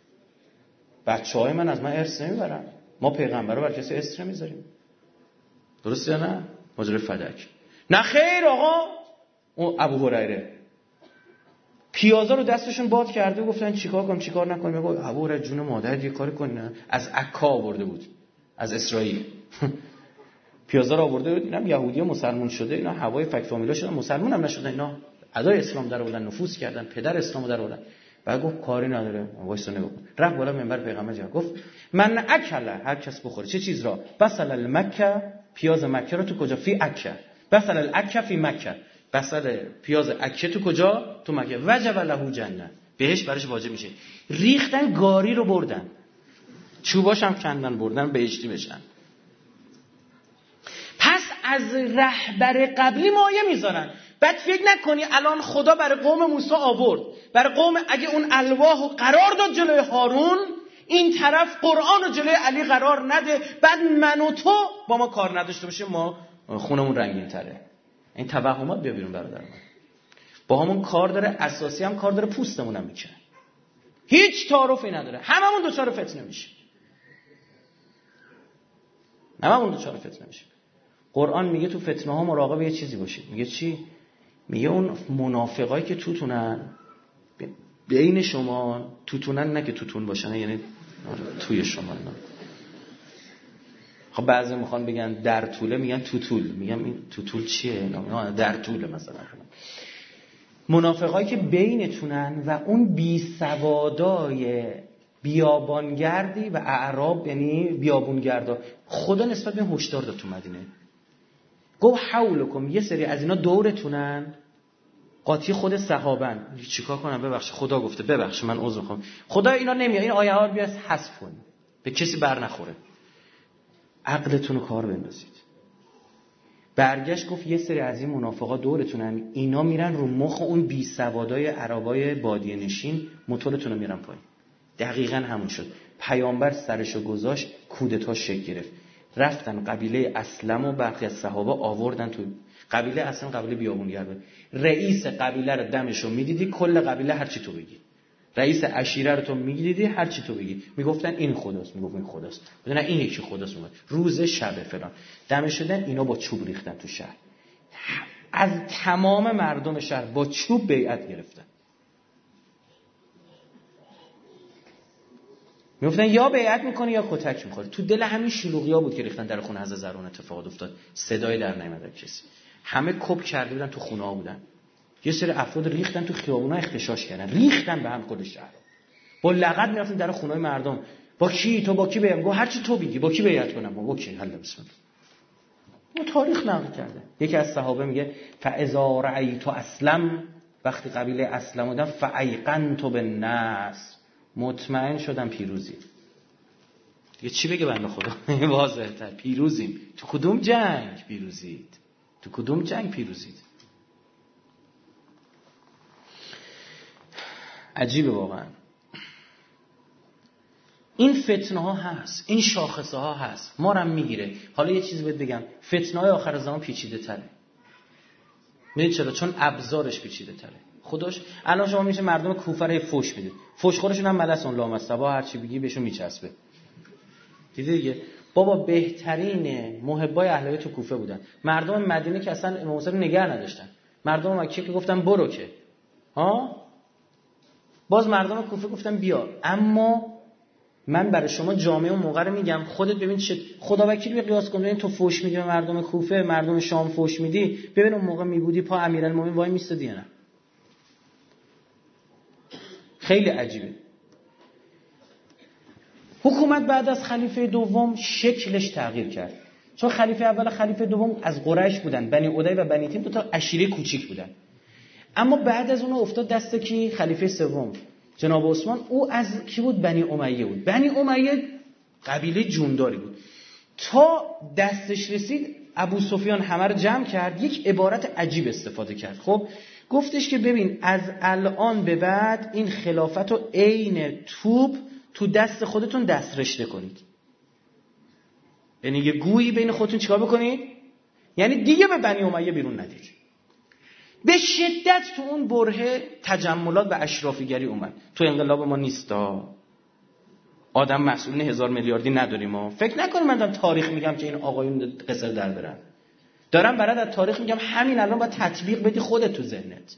بچهای من از من ارث نمیبرن، ما پیغمبر رو بر کسی ارث نمیذاریم. درسته یا نه؟ ماجرای فدک. نه خیر آقا اون ابو هریره پیازا رو دستشون باد کرده و گفتن چیکار کنم چیکار نکنیم. میگه ابو هریره جون مادر یه کاری کن، از عکا آورده بود از اسرائیل پیازا رو آورده بود، اینم یهودی مسلمان شده، اینا هوای فک فامیلا شدن مسلمان هم نشدن، اینا ادای اسلام در آوردن نفوذ کردن پدر اسلامو در آوردن. بعد گفت کاری نداره وایس نگاه کن، رفت بالا منبر پیغمبر جان گفت من اکل هر کس بخوره چه چیز را بسل المکه پیاز مکه رو تو کجا فی اکه بسل الاکه فی مکه، بسل پیاز اکه تو کجا تو مکه وجب له جنت بهش براش واجب میشه. ریختن گاری رو بردن چوباش هم کندن بردن بهشتی بشن. پس از رهبر قبلی مایه میذارن. بعد فکر نکنی الان خدا برای قوم موسی آورد، برای قوم اگه اون الواحو قرار داد جلوی هارون، این طرف قرآن رو جلوی علی قرار نده، بعد من و تو با ما کار نداشته باشه ما خونمون رنگین تره. این توهمات بیا بیرون برادر من. با همون کار داره، اساسی هم کار داره، پوستمون هم میکنه، هیچ تعارفی نداره، هممون دوچار فتنه میشه، هممون دوچار فتنه میشه. قرآن میگه تو فتنه ها مراقب یه چیزی باشید. میگه چی؟ میگه اون منافقایی که توتونن بین شما، توتونن نه که توتون باشن، یعنی توی شما نه. خب بعضی میخوان بگن در طوله میگن توتول، میگم این توتول چیه؟ نه در طوله مثلا. منافقایی که بینتونن و اون بی سوادای بیابانگردی و اعراب یعنی بیابونگردا، خدا نسبت به هشدار داد تو مدینه. گفت حولکم یه سری از اینا دورتونن، قاطی خود صحابن. چیکار کنم؟ ببخش خدا گفته ببخش من عذر میخوام، خدا اینا نمیاد، این آیه ها رو بیاد حذف کن به کسی بر نخوره. عقلتون رو کار بندازید. برگشت گفت یه سری از این منافقا دورتونن، اینا میرن رو مخ اون بی سوادای عربای بادیه نشین، موتورتون رو میرن پایین. دقیقاً همون شد. پیامبر سرشو گذاشت، کودتا شکل گرفت. رفتن قبیله اسلم و برخی از صحابه آوردن تو قبیله اسلم، قبیله بیابونگرد. رئیس قبیله رو دمشو میدیدی، کل قبیله هر چی تو بگی. رئیس عشیره رو تو میدیدی، هر چی تو بگی میگفتن این خداست، میگفت این خداست، بدون این یکی خداست. اومد روز شب فلان دم شدن، اینا با چوب ریختن تو شهر. از تمام مردم شهر با چوب بیعت گرفتن. میگفتن یا بیعت میکنه یا کتک میخوره. تو دل همین شلوغیا بود که ریختن در خونه حضرت زرون اتفاق افتاد. صدای در نیامد کسی. همه کپ کرده بودن، تو خونه ها بودن. یه سری افراد ریختن تو خیابونا، اختشاش کردن، ریختن به هم خود شهر. با لغت میرفتن در خونه‌های مردم. با کی؟ تو با کی بیعت؟ گفت هر چی تو بگی. با کی بیعت کنم؟ با کی؟ حل بسم الله. اون تاریخ نقل کرده. یکی از صحابه میگه فاذا رأیت اسلم، وقتی قبیله اسلم بودن، فایقنت بالنصر، مطمئن شدم پیروزی. دیگه چی بگه بنده خدا؟ واضحه تر، پیروزیم. تو کدوم جنگ پیروزید؟ تو کدوم جنگ پیروزید؟ عجیبه واقعا. این فتنه ها هست، این شاخصه ها هست، ما رو هم میگیره. حالا یه چیزی بهت بگم، فتنه های آخر زمان پیچیده تره. میدونید چرا؟ چون ابزارش پیچیده تره. خودش الان شما میشه مردم کوفه رو فوش میدید، فوش خورشون هم مدرسون لامصبا، هر چی بگی بهشون میچسبه. دیدی دیگه؟ بابا بهترین محبای اهل بیت تو کوفه بودن. مردم مدینه که اصلا امام حسین نگه نداشتن. مردم مکه که گفتن برو که ها، باز مردم کوفه گفتن بیا. اما من برای شما جامعه اون موقع رو میگم، خودت ببین چه خدا وکیلی قیاس کن. ببین تو فوش میدی به مردم کوفه، مردم شام فوش میدی، ببین اون موقع میبودی پا امیرالمومنین وای میستادی نه؟ خیلی عجیبه. حکومت بعد از خلیفه دوم شکلش تغییر کرد. چون خلیفه اول خلیفه دوم از قریش بودن، بنی عدی و بنی تیم، دو تا عشیره کوچیک بودن. اما بعد از اون افتاد دست کی؟ خلیفه سوم جناب عثمان. او از کی بود؟ بنی امیه بود. بنی امیه قبیله جونداری بود. تا دستش رسید ابو سفیان همه رو جمع کرد، یک عبارت عجیب استفاده کرد. خب گفتش که ببین از الان به بعد این خلافت رو عین توپ تو دست خودتون دست رشته کنید. یعنی یه گویی بین خودتون چیکار بکنید؟ یعنی دیگه به بنی امیه بیرون ندید. به شدت تو اون برهه تجملات و اشرافیگری اومد. تو انقلاب ما نیستا، آدم مسئولین هزار میلیاردی نداریم. ما فکر نکنیم من دارم تاریخ میگم که این آقایون قصر در برن. دارم برات از تاریخ میگم، همین الان باید تطبیق بدی خودت تو ذهنت.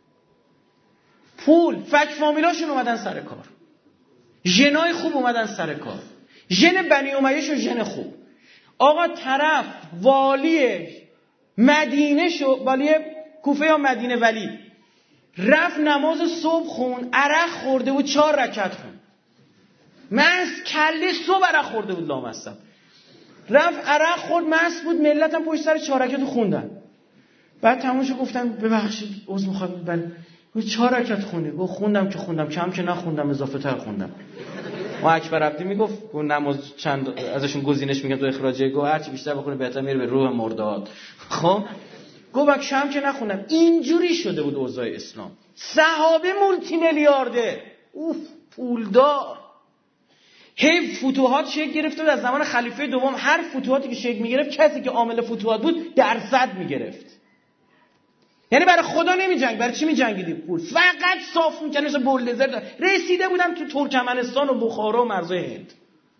پول، فک فامیلاشون اومدن سر کار، ژنای خوب اومدن سر کار، ژن بنی امیه شو ژن خوب. آقا طرف والی مدینه شو، والی کوفه یا مدینه ولی رفت نماز صبح خون، عرق خورده بود، چهار رکعت خون. مست کله صبح عرق خورده بود لامصب، رفت عرق خورد، مست بود، ملت هم پشت سر چهار رکعت خوندن. بعد تمومش گفتم ببخشید عذر میخوام، بله چهار رکعت خونی. گفت خوندم که خوندم، کم که نخوندم، اضافه تر خوندم. ما اکبر عبدی میگفت اون نماز چند ازشون گزینش میگن تو اخراجه، گفت هر چی بیشتر بخونه بهتر، میره به روح مرداد. خب گفت کم که نخوندم. اینجوری شده بود اوضاع اسلام. صحابه مولتی میلیارده، اوف پولدار. هی فتوحات شکل گرفته بود از زمان خلیفه دوم. هر فتوحاتی که شکل میگرفت کسی که عامل فتوحات بود درصد میگرفت. یعنی برای خدا نمیجنگ، برای چی میجنگیدی؟ پول. فقط صاف میکنه مثل بولدزر. رسیده بودن تو ترکمنستان و بخارا و مرزهای هند،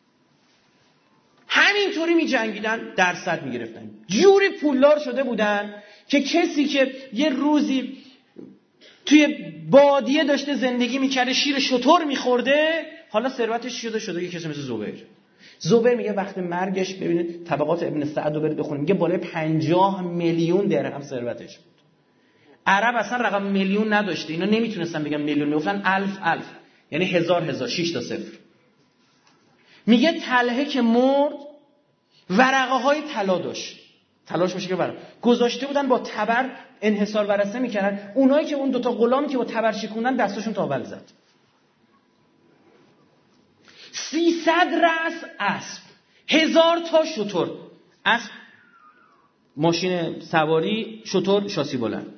همینطوری میجنگیدن، درصد میگرفتن. جوری پولدار شده بودن که کسی که یه روزی توی بادیه داشته زندگی میکرده، شیر شتر میخورده، حالا ثروتش شده شده یه کسی مثل زبیر. زبیر میگه وقتی مرگش، ببینید طبقات ابن سعد رو برید بخونید، میگه بالای پنجاه میلیون درهم ثروتش بود. عرب اصلا رقم میلیون نداشته، اینا نمیتونستن بگن میلیون، میگفتن الف الف، یعنی هزار هزار، شش تا صفر. میگه طلحه که مرد ورقه های طلا داشت، طلاش میشه که برام گذاشته بودن با تبر انحصار ورثه میکردن. اونایی که اون دوتا غلامی که با تبر شکوندن دستشون تاول زد. سیصد رأس اسب، هزار تا شتر. اسب ماشین سواری، شتر شاسی بلند.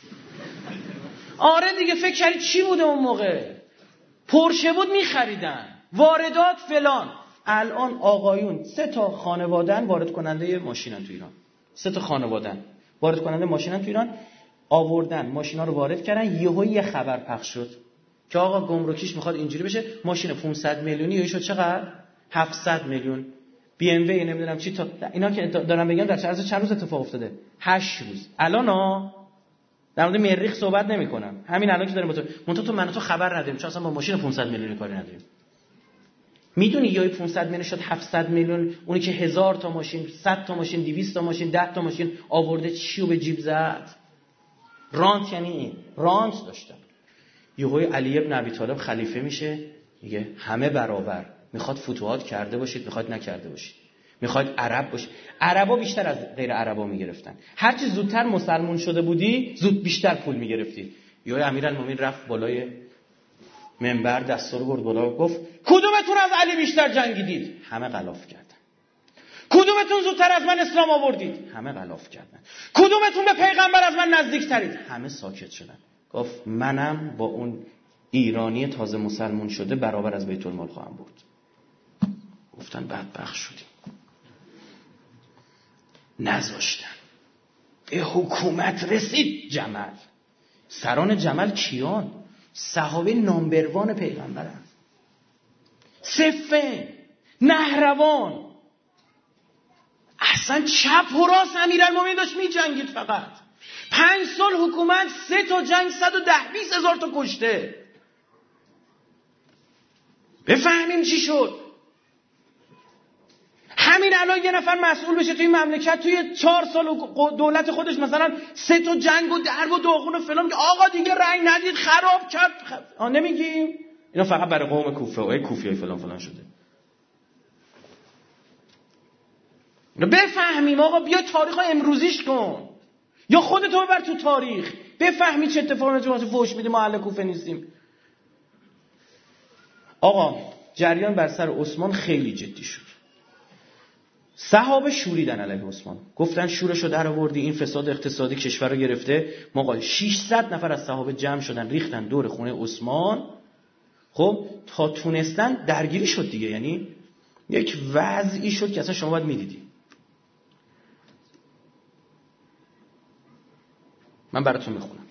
آره دیگه، فکر کردی چی بوده اون موقع؟ پورشه بود میخریدن، واردات فلان. الان آقایون سه تا خانواده‌ن وارد کننده ماشینن تو ایران. سه تا خانواده‌ن وارد کننده ماشینن تو ایران. آوردن ماشینا رو وارد کردن، یهو یه خبر پخش شد که آقا گمرکیش میخواد اینجوری بشه، ماشین پانصد میلیونی یهو شد چقدر؟ هفتصد میلیون. بی ام وی نمیدونم چی تا اینا که دارم بگم در عرض چند روز اتفاق افتاده؟ هشت روز. الان در مورد مریخ صحبت نمی‌کنم، همین الان که داریم با تو منتها تو من تو خبر نداریم، چون اصلا با ماشین پانصد میلیونی کاری نداریم. میدونی یا پانصد میلیون شد هفتصد میلیون، اونی که هزار تا ماشین، صد تا ماشین، دویست تا ماشین، ده تا ماشین آورده چیو به جیب زد. رانت یعنی این رانت داشتن. یهو علی ابن ابی طالب خلیفه میشه، میگه همه برابر، میخواد فتوحات کرده باشید، میخواد نکرده باشید، میخواد عرب باشید. عربا بیشتر از غیر عربا میگرفتن، هرچی زودتر مسلمون شده بودی زود بیشتر پول میگرفتی. یهو امیرالمومنین رفت بالای منبر، دستا رو برد بالا، گفت کدومتون از علی بیشتر جنگیدید؟ همه غلاف کردن. کدومتون زودتر از من اسلام آوردید؟ همه غلاف کردن. کدومتون به پیغمبر از من نزدیک ترید؟ همه ساکت شدن. گفت منم با اون ایرانی تازه مسلمون شده برابر از بیت المال خواهم برد. گفتن بدبخت شدیم. نذاشتن. به حکومت رسید جمل. سران جمل کیان؟ صحابه نامبروان پیغمبرن. صفه، نهروان. اصلا چپ و راست امیرالمومنین داشت می جنگید. فقط پنج سال حکومت، سه تا جنگ، صد و ده بیس هزار تا کشته. بفهمیم چی شد. همین الان یه نفر مسئول بشه توی مملکت، توی چهار سال دولت خودش مثلا سه تا جنگ و درب و داغون و فلان، که آقا دیگه رأی ندید خراب کرد. خب آن نمیگیم اینا فقط برای قوم کوفه و کوفیای فلان فلان شده. بفهمیم آقا، بیا تاریخ رو امروزیش کن، یا خودتو ببر تو تاریخ بفهمی چه اتفاقی تو فوش میده. ما اهل کوفه نیستیم. آقا جریان بر سر عثمان خیلی جدی شد. صحابه شوریدن علیه عثمان، گفتن شورشو در آوردی، این فساد اقتصادی کشور رو گرفته. ما ششصد نفر از صحابه جمع شدن ریختن دور خونه عثمان. خب تا تونستن درگیری شد دیگه، یعنی یک وضعی شد که اصلا شما باید میدیدی. من براتون میخونم.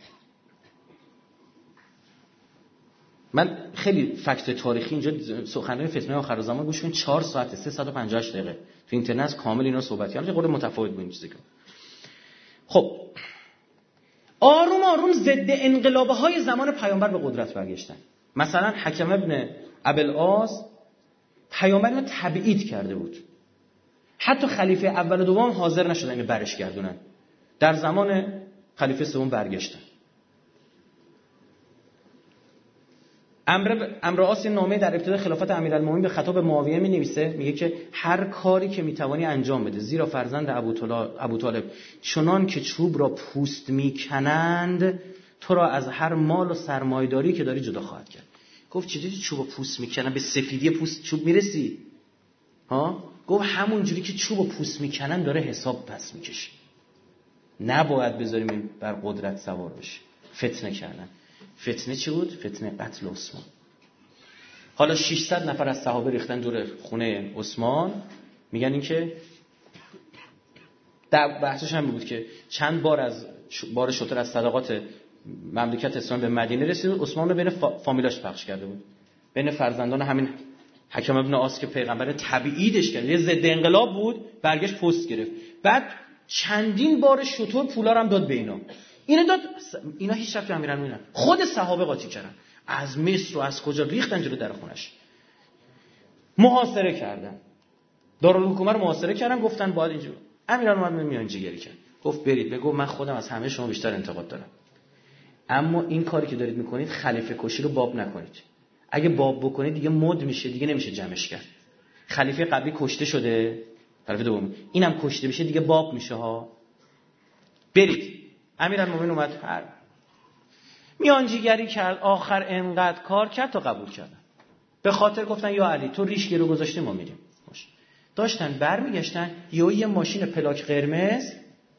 من خیلی فکت تاریخی اینجا سخنرانی فتنه آخر زمان گوش کنید، چهار ساعته، سیصد و پنجاه و هشت دقیقه تو اینترنت کامل اینا صحبت کردن، خود متفاوت بود این چیزی که. خب آروم آروم ضد انقلاب‌های زمان پیامبر به قدرت برگشتن. مثلا حکم ابن ابوالعاص پیامبر رو تبعید کرده بود، حتی خلیفه اول و دوم حاضر نشدن اینو برش گردونن. در زمان خلیفه سوم برگشتن. امر امر عاص نامه در ابتدای خلافت امیرالمومنین به خطاب معاویه می نویسه، میگه که هر کاری که میتوانی انجام بده، زیرا فرزند ابو طالب چنان که چوب را پوست میکنند تو را از هر مال و سرمایه‌داری که داری جدا خواهد کرد. گفت چجوری چوب پوست میکنن؟ به سفیدی پوست چوب میرسی؟ ها؟ گفت همون جوری که چوب پوست میکنن داره حساب پس میکشه. نباید بذاریم این بر قدرت سوار بشه. فتنه کردن. فتنه چی بود؟ فتنه قتل عثمان. حالا ششصد نفر از صحابه ریختن دور خونه عثمان. میگن این که در بحثش هم بود که چند بار از بار شتر از صدقات مملکت اسلام به مدینه رسید، عثمان رو بین فامیلاش پخش کرده بود، بین فرزندان همین حکم ابن عاص که پیغمبر تبعیدش کرد، یه ضد انقلاب بود، برگشت پست گرفت. بعد چندین بار شتر پولا رو هم داد به اینا. اینا داد اینا هیچ رفتی امیرالمومنین، خود صحابه قاطی کردن، از مصر و از کجا ریختن جلو در خونش، محاصره کردن، دارالحکومه رو محاصره کردن. گفتن باید اینجوری. امیرالمومنین میانجیگری کرد، گفت برید بگو من خودم از همه شما بیشتر انتقاد دارم، اما این کاری که دارید میکنید خلیفه کشی رو باب نکنید. اگه باب بکنید دیگه مد میشه، دیگه نمیشه جمعش کرد. خلیفه قبلی کشته شده، خلیفه دوم اینم کشته بشه دیگه باب میشه ها. برید. امیرالمومنین اومد، هر میانجیگری کرد، آخر انقدر کار کرد تا قبول کردن. به خاطر گفتن یا علی تو ریش گرو گذاشتی ما میریم. باش. داشتن برمیگشتن، یهو یه ماشین پلاک قرمز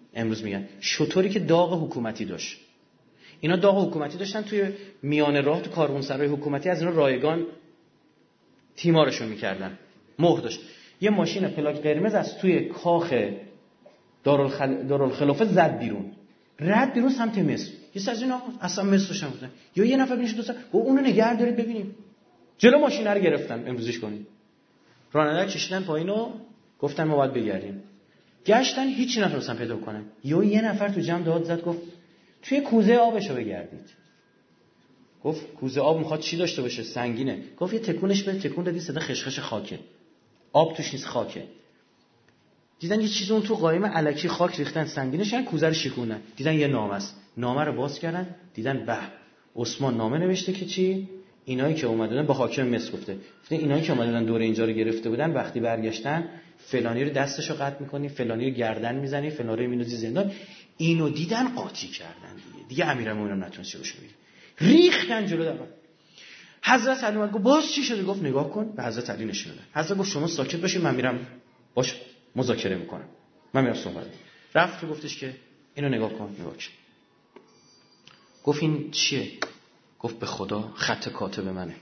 امروز میگن شطوری که داغ حکومتی داشت. اینا داغ حکومتی داشتن، توی میان راه تو کاروانسرای حکومتی از اینا رایگان تیمارشون میکردن. مهر داشت. یه ماشین پلاک قرمز از توی کاخ دارالخل... دارالخلافه زد بیرون، رد بیرون سمت مصر. یه سر از اینا اصلا مصر داشتن بودن، یا یه نفر بینش دوستا گفت اونو نگه دارید ببینیم. جلو ماشین رو گرفتن امروزیش کنید. راننده کشیدن پایینو، گفتن ما باید بگردیم. گشتن هیچی نتونستن پیدا کنن. یا یه نفر تو جمع داد زد گفت توی کوزه آبشو بگردید. گفت کوزه آب میخواد چی داشته باشه؟ سنگینه. گفت یه تکونش بده. تکون دادی صدا خشخش خاکه. آب توش نیست، خاکه. دیدن یه چیز اون تو قایم الکی خاک ریختن سنگینش، یعنی کوزه رو شکوندن. دیدن یه نامه است. نامه رو باز کردن، دیدن به عثمان نامه نوشته که چی؟ اینایی که اومدن با حاکم مصر گفته. گفته اینایی که اومدن دور اینجا رو گرفته بودن، وقتی برگشتن فلانی رو دستشو قطع می‌کنی، فلانی رو گردن می‌زنی، فلانی رو می‌ندازی زندان. اینو دیدن قاطی کردن دیگه. دیگه امیرالمومنین نتونست جلوش بگیره. ریختن جلو در. حضرت علی اومد گفت باز چی شده؟ گفت نگاه کن. به حضرت علی نشون داد. حضرت گفت شما ساکت باشید، من میرم باش مذاکره میکنم، من میرم صحبت. رفت و گفتش که اینو نگاه کن. نگاه کن. گفت این چیه؟ گفت به خدا خط کاتب منه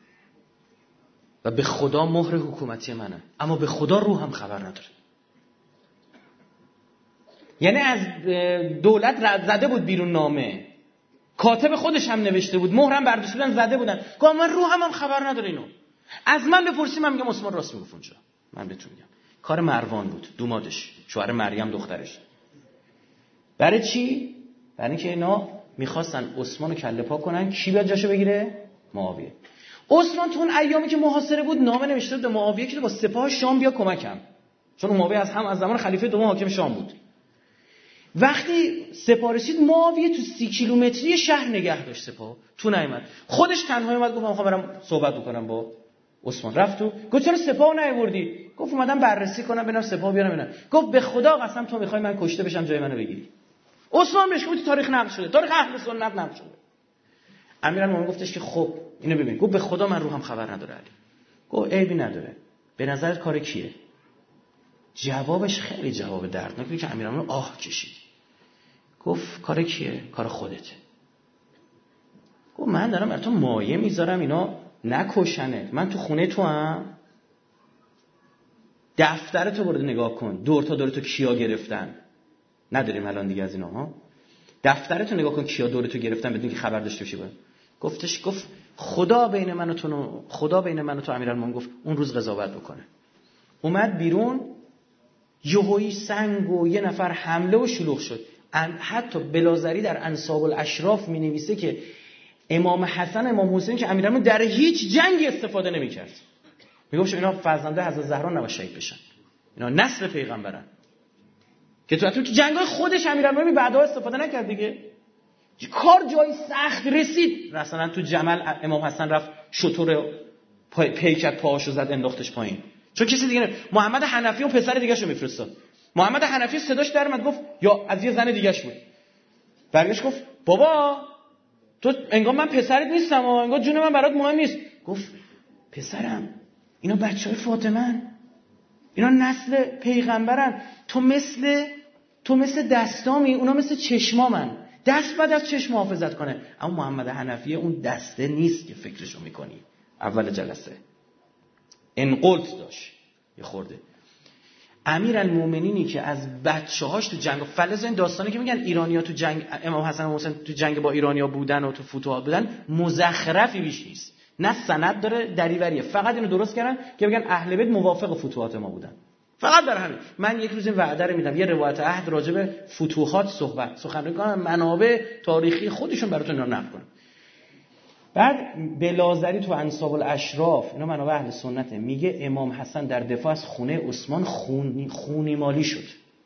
و به خدا مهر حکومتی منه، اما به خدا روحم خبر نداره. یعنی از دولت رد زده بود بیرون نامه، کاتب خودش هم نوشته بود، مهرم برداشتن زده بودن. گفت من روحم هم خبر نداره اینو. از من بپرسی من میگم عثمان راست میگفت اونجا. من بهتون میگم کار مروان بود، دومادش، شوهر مریم دخترش. برای چی؟ برای اینکه اینا میخواستن عثمانو کله پا کنن. کی بیاد جاشو بگیره؟ معاویه. عثمان تو اون ایامی که محاصره بود نامه نوشته بود به معاویه که با سپاه شام بیا کمکم، چون معاویه از هم از زمان خلیفه دوم حاکم شام بود. وقتی سپاه رسید، معاویه تو سی کیلومتری شهر نگه داشت، سپاه تو نیامد، خودش تنها اومد گفت من میخوام برم صحبت بکنم با عثمان. رفت تو گفت چرا سپاه نیاوردی؟ گفت اومدم بررسی کنم ببینم سپاه بیارم اینا. گفت به خدا قسم تو میخوای من کشته بشم جای منو بگیری؟ عثمان بهش گفت تاریخ نقل شده، تاریخ اهل سنت نقل شده. امیرالمومنین گفتش که خب اینو ببین. گفت به خدا من روحم خبر نداره علی. گفت عیبی نداره، به نظرت کار کیه؟ جوابش خیلی جواب دردناکی که امیرالمومنین آه کشید. گفت کار کیه؟ کار خودته. گفت من دارم برای تو مایه میذارم اینا نکشنه. من تو خونه تو هم دفترتو برو نگاه کن، دور تا دور تو کیا گرفتن. نداریم الان دیگه از اینا ها. دفترتو نگاه کن کیا دور تو گرفتن بدون که خبر داشته باشی. باید گفتش گفت خدا بین من و تو خدا بین من و تو امیرالمومنین گفت اون روز قضاوت بکنه. اومد بیرون، یهویی سنگ و یه نفر حمله و شلوغ شد. حتی بلازری در انساب الاشراف می نویسه که امام حسن امام حسین که امیرالمومنین در هیچ جنگی استفاده نمی کرد. می گفت اینا فرزنده حضرت زهرا نباید شهید بشن، اینا نسل پیغمبرن، که تو تو جنگای خودش امیرالمومنین بعدا استفاده نکرد دیگه. کار جای سخت رسید، مثلا تو جمل امام حسن رفت شطور پیکت پاهاشو زد انداختش پایین، چون کسی دیگه نه. محمد حنفی و پسر دیگه‌شو میفرستاد. محمد حنفی صداش در اومد گفت یا از یه زن دیگه‌ش بود. برگشت گفت بابا تو انگار من پسرت نیستم و انگار جون من برات مهم نیست. گفت پسرم اینا بچهای فاطمه‌ن، اینا نسل پیغمبرن، تو مثل تو مثل دستامی، اونا مثل چشمامن، دست بعد از چشم محافظت کنه. اما محمد حنفی اون دسته نیست که فکرشو میکنی. اول جلسه انقلت داشت یه خورده. امیرالمومنینی که از بچه‌هاش تو جنگ فلز، این داستانی که میگن ایرانی‌ها تو جنگ امام حسن و حسین تو جنگ با ایرانی‌ها بودن و تو فتوحات بودن، مزخرفی بیش نیست، نه سند داره دریوریه. فقط اینو درست کردن که بگن اهل بیت موافق فتوحات ما بودن، فقط در همین. من یک روز این وعده رو میدم، یه روایت عهد راجع به فتوحات صحبت سخنرانی کنم، منابع تاریخی خودشون براتون اینا نقل کنم. بعد بلازری تو انساب الاشراف، اینا منابع اهل سنته، میگه امام حسن در دفاع از خونه عثمان خونی خونی مالی شد،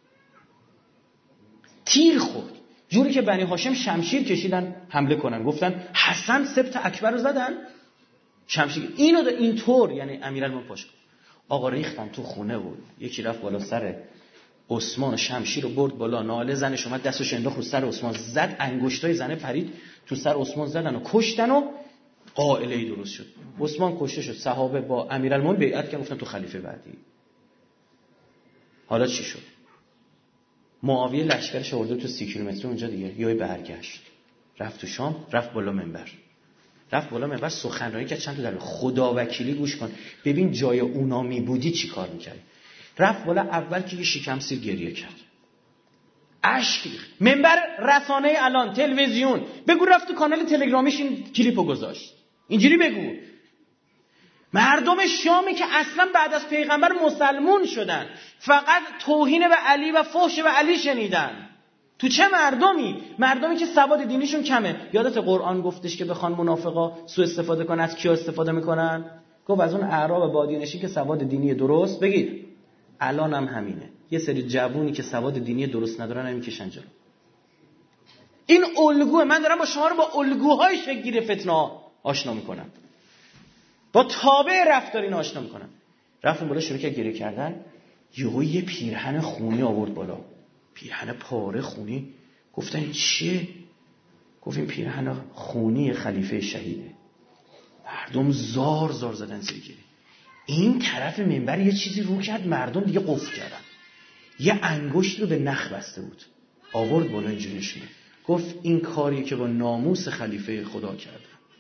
تیر خورد، جوری که بنی هاشم شمشیر کشیدن حمله کنن، گفتن حسن سبت اکبر رو زدن شمشیر. اینو اینطور یعنی امیرالمومنین پاش آقا ریختن تو خونه بود. یکی رفت بالا سر عثمان، شمشیر رو برد بالا، ناله زنش اومد دستش انداخت رو سر عثمان، زد، انگشتای زنه پرید تو سر عثمان، زدن و کشتن و قائله‌ای درست شد. عثمان کشته شد، صحابه با امیرالمومنین بیعت کردن، گفتن تو خلیفه بعدی. حالا چی شد؟ معاویه لشکرش آورده تو سی کیلومتری اونجا دیگه، یهو برگشت رفت تو شام، رفت بالا منبر، رفت بالا منبر سخنرانی کرد چند تا در خدا وکیلی گوش کن ببین جای اونا می بودی چی کار می‌کردی. رفت بالا، اول که یه شکم سیر گریه کرد، اشک ریخت. منبر رسانه الان تلویزیون بگو رفت تو کانال تلگرامیش این کلیپو گذاشت، اینجوری بگو. مردم شامی که اصلا بعد از پیغمبر مسلمون شدن فقط توهین به علی و فحش به علی شنیدن. تو چه مردمی؟ مردمی که سواد دینیشون کمه. یادت قرآن گفتش که بخوان منافقا سوء استفاده کنن، از کیا استفاده میکنن؟ گفت از اون اعراب بادیانشین که سواد دینی درست بگیر. الان هم همینه، یه سری جوونی که سواد دینی درست ندارن هم میکشن جلو. این الگوه. من دارم با شما رو با الگوهای شکل‌گیر فتنه آشنا میکنم، با تابع رفتار این آشنا میکنم. رفتم بالا شروع کرد گریه کردن، یهو یه پیرهن خونی آورد بالا، پیرهن پاره خونی. گفتن این چیه؟ گفت این پیرهن خونی خلیفه شهیده. مردم زار زار زدن زیر گریه. این طرف منبر یه چیزی رو کرد، مردم دیگه قفل کردن. یه انگشت رو به نخ بسته بود، آورد بالا اینجوری نشونه، گفت این کاری که با ناموس خلیفه خدا کردن.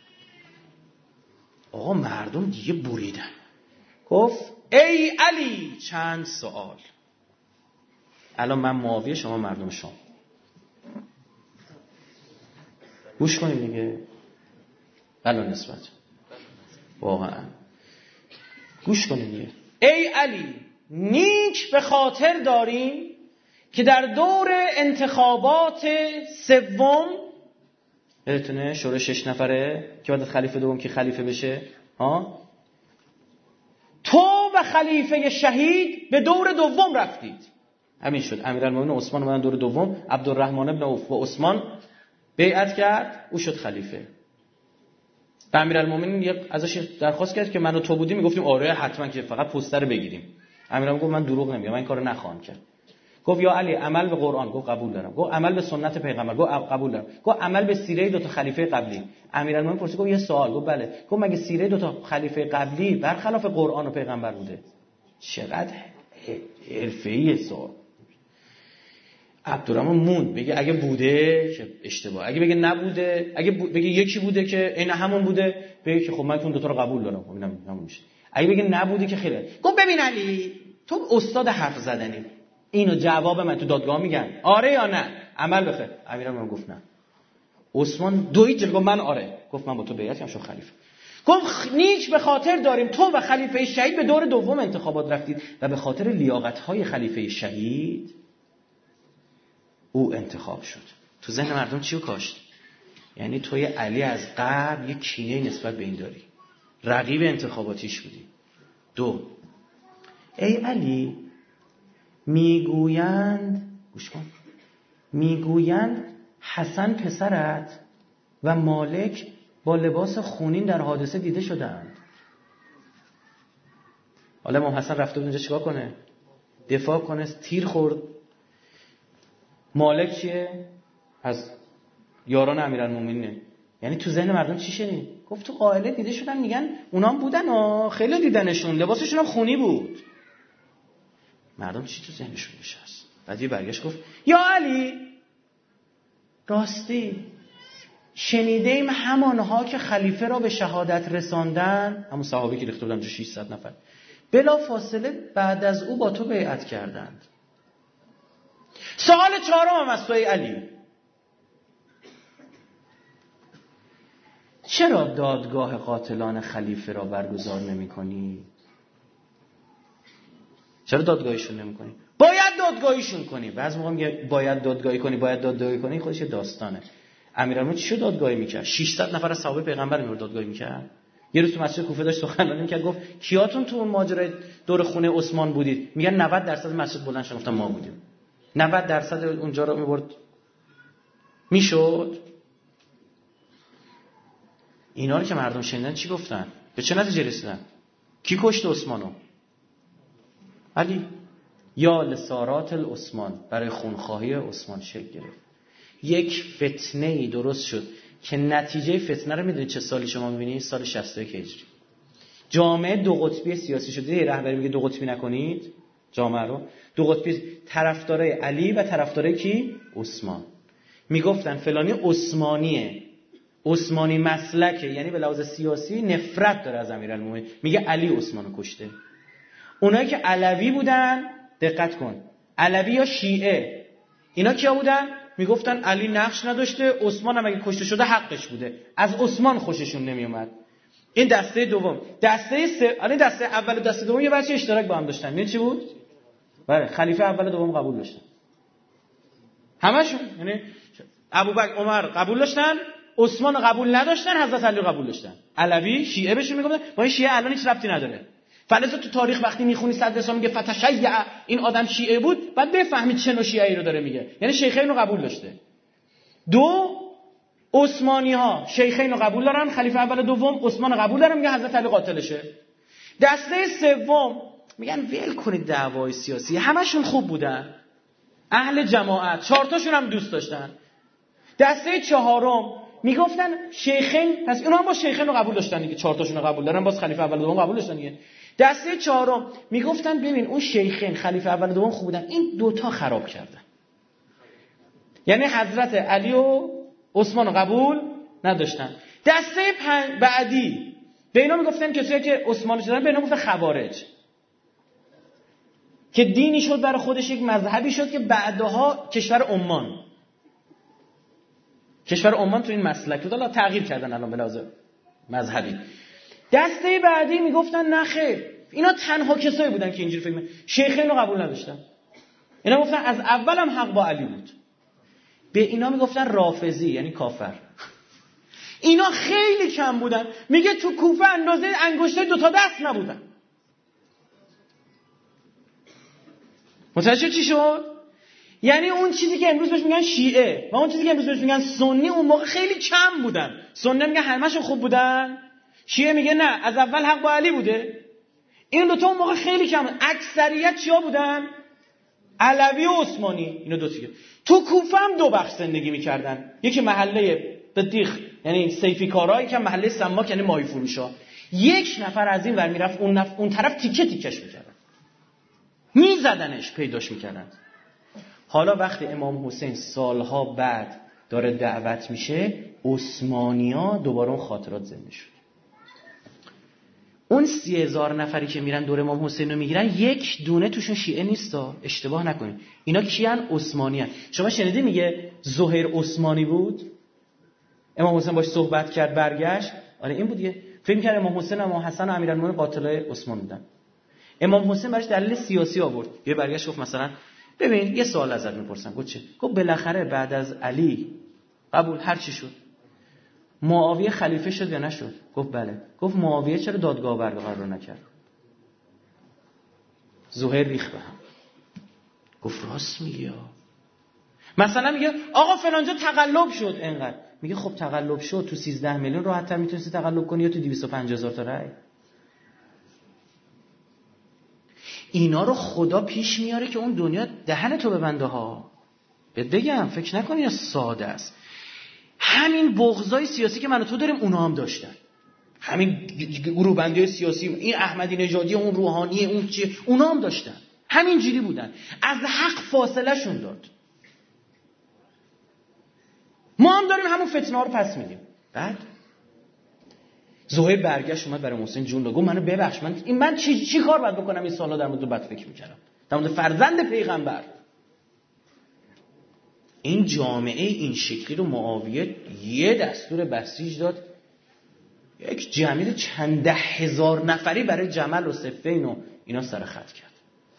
آقا مردم دیگه بریدن. گفت ای علی چند سوال. الان من معاویه، شما مردم شام، گوش کنیم دیگه. الان نسبت واقعا گوش کنیم دیگه. ای علی نیک به خاطر داریم که در دور انتخابات سوم، یادتونه شورای شش نفره که بعد از خلیفه دوم که خلیفه بشه، ها، تو و خلیفه شهید به دور دوم رفتید. همین شد. امیرالمومنین عثمان اومدن دور دوم، عبدالرحمن ابن عوف و عثمان بیعت کرد، او شد خلیفه. و امیرالمومنین ازش درخواست کرد که من و تو بودیم، میگفتیم آره حتما که فقط پوستر بگیریم. امیرالمومنین گفت من دروغ نمیگم، من این کارو نخواهم کرد. گفت یا علی عمل به قرآن، گفت قبول دارم. گفت عمل به سنت پیغمبر، گفت قبول دارم. گفت عمل به سیره دو تا خلیفه قبلی. امیرالمومنین پرسید گفت یه سوال، گفت بله. گفت مگه سیره دو تا خلیفه قبلی برخلاف قرآن و پیغمبر بوده؟ چقدر حرفه‌ای سوال. عبدالرحمن موند بگه اگه بوده که اشتباه، اگه بگه نبوده، اگه بگه یکی بوده که این همون بوده، بگه که خب من اون دو تا رو قبول دارم، خب اینم همون میشه. اگه بگه نبوده که خیلی. گفت ببین علی تو استاد حرف زدنی، اینو جواب من تو دادگاه میگن آره یا نه، عمل بخیر. امیرالمومنین گفت نه. عثمان دوید جلو، گفت من آره. گفت من با تو بیعت کردم شو خلیفه. گفت نیک به خاطر داریم تو و خلیفه شهید به دور دوم انتخابات رفتید و به خاطر لیاقت‌های خلیفه شهید او انتخاب شد. تو ذهن مردم چی رو کاشت؟ یعنی توی علی از قبل یک کینه نسبت به این داری، رقیب انتخاباتیش بودی. دو، ای علی میگویند، گوش کن، میگویند حسن پسرت و مالک با لباس خونین در حادثه دیده شدند. حالا امام حسن رفته بود اونجا چیکار کنه؟ دفاع کنه، تیر خورد. مالک چیه؟ از یاران امیرالمومنینه. یعنی تو ذهن مردم چی شدین؟ گفت تو قائله دیده شدن، میگن اونام بودن ها، خیلی دیدنشون، لباسشون هم خونی بود. مردم چی تو ذهنشون نشست؟ بعد یه برگشت گفت یا علی راستی شنیدیم همانها که خلیفه را به شهادت رساندن، همون صحابه که ریخته بودن ششصد نفر، بلا فاصله بعد از او با تو بیعت کردند. سوال چهارم هم از توی علی، چرا دادگاه قاتلان خلیفه را برگزار نمی کنی؟ چرا دادگاهیشون نمی کنی؟ باید دادگاهیشون کنی. بعضی موقع میگه باید دادگاهی کنی، باید دادگاهی کنی، خودش یه داستانه. امیرالمومنین چی شد دادگاهی میکرد؟ ششصد نفر از صحابه پیغمبر میور دادگاهی میکرد. یه روز تو مسجد کوفه داشت سخنرانی میکرد، گفت کیاتون تو اون ماجرای دور خونه عثمان بودید؟ میگن نود درصد مسجد بلند شد گفتن ما بودیم. نود درصد اونجا رو میبرد. میشد؟ اینا رو که مردم شنیدن چی گفتن؟ به چه نتیجه رسیدن؟ کی کشت عثمانو؟ علی. یا لسارات العثمان، برای خونخواهی عثمان شکل گرفت. یک فتنه ای درست شد که نتیجه فتنه رو میدونید چه سالی شما میبینید؟ سال شصت و یک هجری. جامعه دو قطبی سیاسی شده. یه رهبری میگه دو قطبی نکنید، جامعه رو دو قطبی، طرفدارای علی و طرفدارای کی؟ عثمان. میگفتن فلانی عثمانیه، عثمانی مسلکه، یعنی به لحاظ سیاسی نفرت داره از امیرالمومنین، میگه علی عثمانو کشته. اونایی که علوی بودن، دقت کن، علوی یا شیعه، اینا کیا بودن؟ میگفتن علی نقش نداشته، عثمان هم اگه کشته شده حقش بوده، از عثمان خوششون نمیومد. این دسته دوم. دسته سه، الان دسته اول و دسته دوم یه بچه اشتراک با هم داشتن. میدونی چی بود؟ بله، خلیفه اول و دوم قبول داشتن همشون. یعنی ابوبکر عمر قبول داشتن، عثمان قبول نداشتن، حضرت علی قبول داشتن. علوی شیعه بهشون میگفتن، با این شیعه الان هیچ ربطی نداره. فلسفه تو تاریخ وقتی میخونی صدر اسلام میگه فتشیع، این آدم شیعه بود، بعد بفهمید چه نوع شیعه‌ای رو داره میگه. یعنی شیخین رو قبول داشته. دو، عثمانی ها شیخین رو قبول دارن، خلیفه اول و دوم عثمان قبول دارن، میگه حضرت علی قاتلشه. دسته سوم میگن ول کنید دعوای سیاسی، همشون خوب بودن، اهل جماعت، چهار تاشون هم دوست داشتن. دسته چهارم میگفتن شیخین، پس اونا هم با شیخین رو قبول داشتن دیگه، چهار تاشون رو قبول دارن، باز خلیفه اول و دوم قبول داشتن دیگه. دسته چهارم میگفتن ببین اون شیخین خلیفه اول و دوم خوب بودن، این دوتا خراب کردن. یعنی حضرت علی و عثمان رو قبول نداشتن. دسته پنج بعدی به اینا میگفتن کسایی که عثمانی شدن، به اینا میگفتن خوارج، که دینی شد برای خودش، یک مذهبی شد که بعدها کشور عمان کشور عمان تو این مسلک بود، حالا تغییر کردن الان به لحاظ مذهبی. دسته بعدی میگفتن نه خیر، اینا تنها کسایی بودن که اینجوری فکر می‌کردن، شیخین رو قبول نداشتن. اینا گفتن از اول هم حق با علی بود. به اینا میگفتن رافضی، یعنی کافر. اینا خیلی کم بودن. میگه تو کوفه اندازه انگشتای دو تا دست نبودن. متوجه چی شد؟ یعنی اون چیزی که امروز بهش میگن شیعه و اون چیزی که امروز بهش میگن سنی، اون موقع خیلی کم بودن. سنی میگه همه‌شون خوب بودن، شیعه میگه نه از اول حق با علی بوده. این دو تا اون موقع خیلی کم بودن. اکثریت چیا بودن؟ علوی و عثمانی. اینا دو تا. تو کوفه هم دو بخش زندگی میکردن، یکی محله بدیخ یعنی صیفی کارایی، که محله سماک یعنی ماهی فروشا. یک نفر از این ور میرفت اون نف... اون طرف تیکه تیکش میکردن، میزدنش، پیداش میکردن. حالا وقتی امام حسین سالها بعد داره دعوت میشه، عثمانی‌ها دوباره اون خاطرات زنده شد. اون سی هزار نفری که میرن دور امام حسین رو میگیرن، یک دونه توشون شیعه نیستا، اشتباه نکنید. اینا کیان؟ عثمانیان. شما شنیدی میگه زهیر عثمانی بود، امام حسین باش صحبت کرد برگشت؟ آره این بود دیگه. فکر می‌کرد امام حسین و امام حسن و امیرالمومنین قاتلای عثمان بودن. امام حسین براش دلیل سیاسی آورد. یه برگشت گفت مثلا ببین یه سوال ازت میپرسم. گفت چه؟ گفت بالاخره بعد از علی قبول هر چی شد، معاویه خلیفه شد یا نشد؟ گفت بله. گفت معاویه چرا دادگاه برقرار نکرد؟ زهیر ریخت به هم. گفت راست میگه. مثلا میگه آقا فلانجا تقلب شد اینقدر. میگه خب تقلب شد، تو سیزده میلیون راحت‌تر میتونستی تقلب کنی یا تو دویست و پنجاه هزار تا رأی؟ اینا رو خدا پیش میاره که اون دنیا دهن تو ببنده ها. بهت بگم فکر نکنی ساده است. همین بغضای سیاسی که من و تو داریم اونا هم داشتن. همین گروه بندی سیاسی، این احمدی نژادی، اون روحانی، اون چی، اونا هم داشتن. همین جوری بودن. از حق فاصله شون داد. ما هم داریم همون فتنه ها رو پس میدیم. بعد زهیر برگشت اومد برای محسن جون داد، گفت منو ببخش، من این من چی چی کار باید بکنم این سالا در مورد بد فکر میکردم، در مورد فرزند پیغمبر. این جامعه این شکلی رو معاویه یه دستور بسیج داد، یک جمعیت چند ده هزار نفری برای جمل و صفین و اینا سر خط کرد.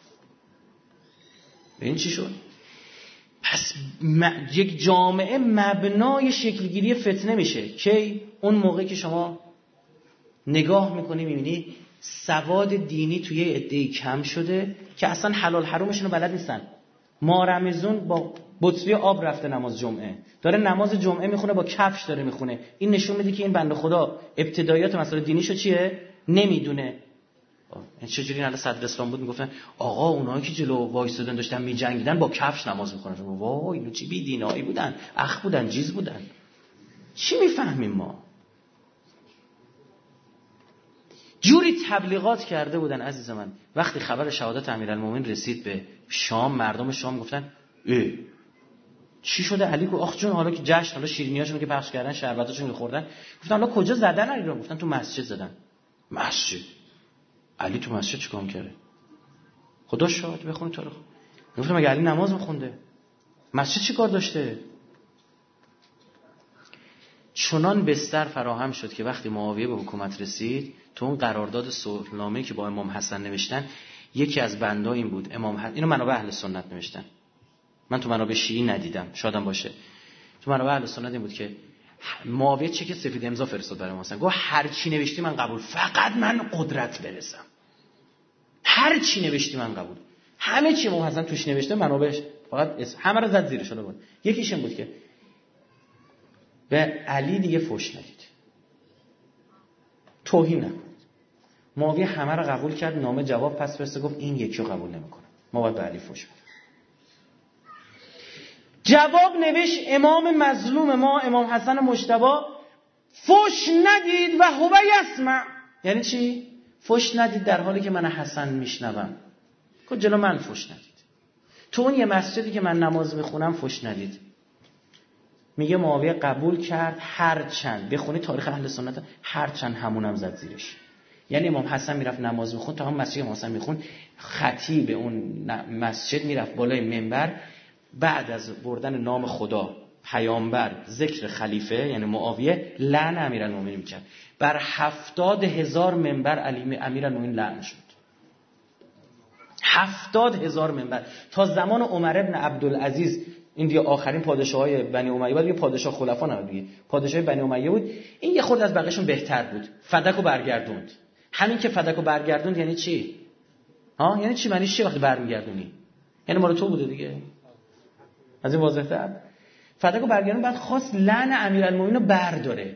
ببین چی شد. پس م... یک جامعه مبنای شکلگیری فتنه میشه که اون موقعی که شما نگاه میکنی میبینی سواد دینی توی یه عده‌ای کم شده که اصلا حلال حرامشون رو بلد نیستن. ما رمزون با بطری آب رفته نماز جمعه، داره نماز جمعه میخونه با کفش داره میخونه. این نشون میده که این بنده خدا ابتدایات مسائل دینیشو چیه نمیدونه. این چجوری نه صدر اسلام بود میگفتن آقا اونایی که جلو وایسادن داشتن میجنگیدن با کفش نماز میخونن. وای اینو چی بی دینایی بودن، اخ بودن، جیز بودن. چی میفهمیم ما؟ جوری تبلیغات کرده بودن عزیز من. وقتی خبر شهادت امیرالمومنین رسید به شام، مردم شام گفتن ای چی شده علی؟ گفت آخ جون حالا که جشن، حالا شیرینیاشون که پخش کردن، شربتاشون که خوردن، گفتن حالا کجا زدن علی رو؟ گفتن تو مسجد زدن. مسجد؟ علی تو مسجد چیکار کرده؟ خدا شاهد، بخون تاریخ. گفتم مگه علی نماز میخونده؟ مسجد چیکار داشته؟ چنان بستر فراهم شد که وقتی معاویه به حکومت رسید، تو اون قرارداد صلحنامه‌ای که با امام حسن نوشتن، یکی از بندها این بود، امام حسن، اینو منابع اهل سنت نوشتن، من تو منابع شیعی ندیدم، شادم باشه، تو منابع اهل سنت این بود که معاویه چک سفید امضا فرستاد برای امام حسن، گفت هر چی نوشتی من قبول، فقط من قدرت برسم، هر چی نوشتی من قبول. همه چی امام حسن توش نوشته منابعش، فقط اسم همه رو زد زیرش. بود یکیش این بود که به علی دیگه فحش ندید، توهین نکنید. معاویه همه رو قبول کرد، نامه جواب پس فرستاد، گفت این یکی رو قبول نمیکنه، ما باید به علی فحش بدیم. جواب نوشت امام مظلوم ما امام حسن مجتبی، فحش ندید و هو یسمع. یعنی چی؟ فحش ندید در حالی که من حسن میشنوم. گفت جلو من فحش ندید، تو اون یه مسجدی که من نماز میخونم فحش ندید. میگه معاویه قبول کرد، هر چند بخونی تاریخ اهل سنت، هر چند همونم زد زیرش. یعنی امام حسن میرفت نماز میخوند، تا هم مسجد امام حسن میخوند، خطیب اون مسجد میرفت بالای منبر، بعد از بردن نام خدا، پیامبر، ذکر خلیفه یعنی معاویه، لعن امیرالمومنین میکرد. بر هفتاد هزار منبر علی امیرالمومنین لعن شد. هفتاد هزار منبر. تا زمان عمر ابن عبدالعزیز، این دیگه آخرین پادشاهای بنی امیه بود، دیگه پادشاه خلفا نبود دیگه، پادشاه بنی امیه بود. این یه خورده از بقیه‌شون بهتر بود، فدکو برگردوند. همین که فدکو برگردوند یعنی چی؟ ها یعنی چی؟ معنیش چی وقتی برمیگردونی؟ یعنی مال تو بوده دیگه. از این واضح‌تر فدکو برگردوند، بعد خواست لعن امیرالمومنین رو برداره.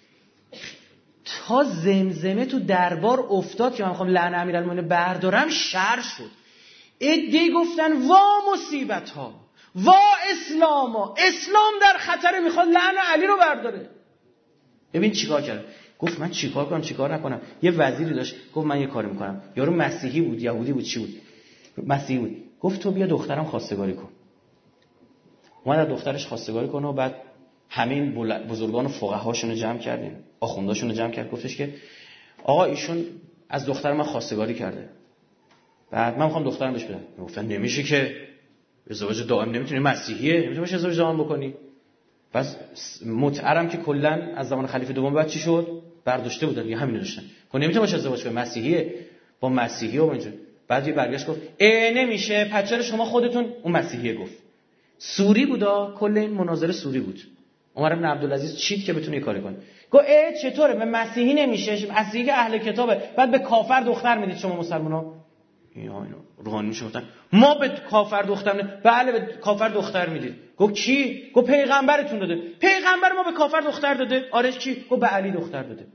تا زمزمه تو دربار افتاد که من میخوام لعن امیرالمومنین بردارم، شر شد. عده‌ای گفتن وا مصیبت ها، وا اسلام ها، اسلام در خطر، میخواد لعن علی رو برداره. ببین چیکار کرد. گفت من چیکار کنم چیکار نکنم. یه وزیری داشت، گفت من یه کاری میکنم. یارو مسیحی بود، یهودی بود، چی بود؟ مسیحی بود. گفت تو بیا دخترم خواستگاری کن. اومد دخترش خواستگاری کنه و بعد همین بزرگان فقهاشون رو جمع کردیم، آخونداشون رو جمع کرد، گفتش که آقا ایشون از دختر من خواستگاری کرده، بعد من میخوام دخترم بهش بدم. گفتن نمیشه که، ازدواج دائم نمیتونی، مسیحیه نمیتونی باشه ازدواج دائم بکنی. پس متعرم که کلا از زمان خلیفه دوم بعد چی شد؟ برداشته بودن یا همین داشتن. خب نمیتونه باشه ازدواج کنه، مسیحیه با مسیحی و اینجوری. بعد یه برگشت گفت ای نمیشه، پس چرا شما خودتون؟ اون مسیحیه گفت. سوری بودا، کل این مناظره سوری بود. عمر بن عبدالعزیز چید که بتونه یه کاری کنه. گفت ای چطوره به مسیحی نمیشه؟ مسیحی که اهل کتابه، بعد به کافر دختر میدید شما مسلمانا؟ اینا اینا روحانی میشه گفتن ما به کافر دختر میدیم. بله به کافر دختر میدید. گفت کی؟ گفت پیغمبرتون داده. پیغمبر ما به کافر دختر داده؟ آره کی؟ گفت به علی دختر داده.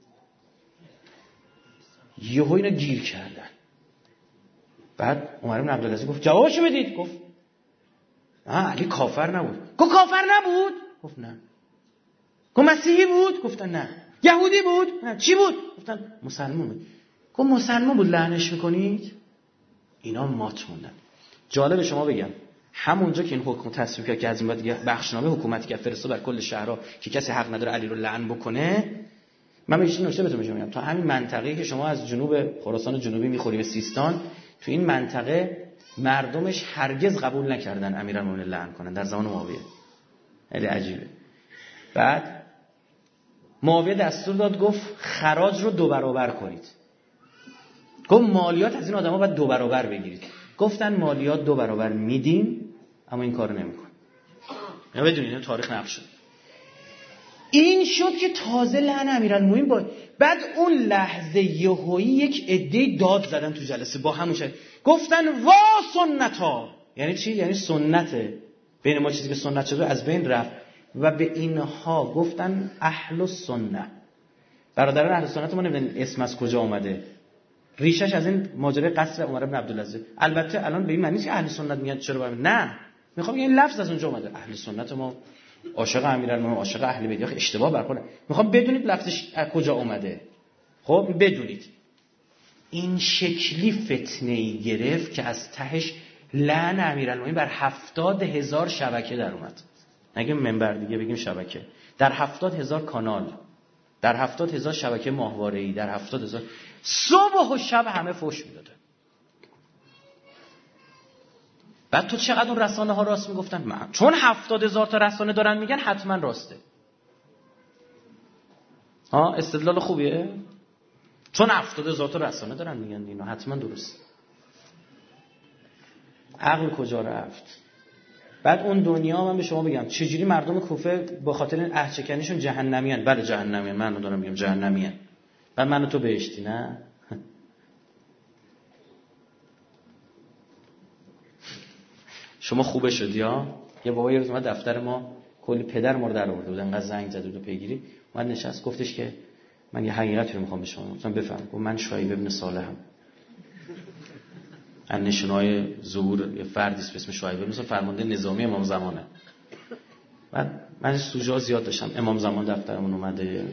یهو اینا گیر کردن. بعد عمر بن عبدالعزیز گفت جوابشو بدید. گفت نه علی کافر نبود. گفت کافر نبود؟ گفت نه. گفت مسیحی بود؟ گفتن نه. یهودی بود؟ نه. چی بود؟ گفتن مسلمان بود. گفت مسلمان بود لعنش میکنید؟ اینا مات موندن. جالب شما بگم همونجا که این حکم تصویب کرد که از این بعد دیگه بخشنامه حکومتی که فرستاد بر کل شهرها که کسی حق نداره علی رو لعن بکنه، من میگم این نکته بهتون میگم، تا همین منطقه‌ای که شما از جنوب خراسان جنوبی میخوری به سیستان، تو این منطقه مردمش هرگز قبول نکردن امیرالمومنین لعن کنن در زمان معاویه. خیلی عجیبه. بعد معاویه دستور داد، گفت خراج رو دو برابر کنید. گفت مالیات از این آدما باید دو برابر بگیرید. گفتن مالیات دو برابر میدیم، اما این کارو نمیکن. یا بدونید تاریخ نقل شد. این شد که تازه لعن امیرالمومنین با بعد اون لحظه یهویی یک عده داد زدن تو جلسه با همون شد. گفتن وا سنتا. یعنی چی؟ یعنی سنته. بین ما چیزی که سنت شده از بین رفت و به اینها گفتن اهل السنه. برادران اهل سنت ما نمیدونن اسم از کجا اومده. ریشش از این ماجرای قصر عمر بن عبدالعزیز. البته الان به این معنی نیست که اهل سنت میگن چرا باید، نه، میخوام بگم این لفظ از اونجا اومده. اهل سنت ما عاشق امیرالمومنین، عاشق اهل بیت. اشتباه برکنه. میخوام بدونید لفظش از کجا اومده. خب بدونید این شکلی فتنه‌ای گرفت که از تهش لعن امیرالمومنین بر هفتاد هزار شبکه در اومد. نگیم منبر دیگه بگیم شبکه. در هفتاد هزار کانال، در هفتاد هزار شبکه ماهواره‌ای، در هفتاد هزار صبح و شب همه فحش میداده. بعد تو چقدر اون رسانه ها راست میگفتن؟ من چون هفتاد هزار تا رسانه دارن میگن حتما راسته. ها استدلال خوبیه؟ چون هفتاد هزار تا رسانه دارن میگن اینا حتما درست. عقل کجا رفت؟ بعد اون دنیا من به شما بگم چجوری مردم کوفه با خاطر این عهدچکنیشون جهنمین. بله جهنمین، من دارم میگم جهنمین. بعد من و تو بهشتی نه؟ شما خوبه شدی ها؟ یه بابا یه روز اومد دفتر ما کلی پدر ما رو در آورده بود، انقدر زنگ زد بود و پیگیری. اومد نشست گفتش که من یه حقیقتی رو میخوام به شما بگم. بفهم. گفت من شعیب ابن صالحم. ان نشونای ظهور یه فردی است به اسم شعیب ابن صالح، فرمانده نظامی امام زمانه. بعد من سوژه زیاد داشتم. امام زمان دفترمون اومده.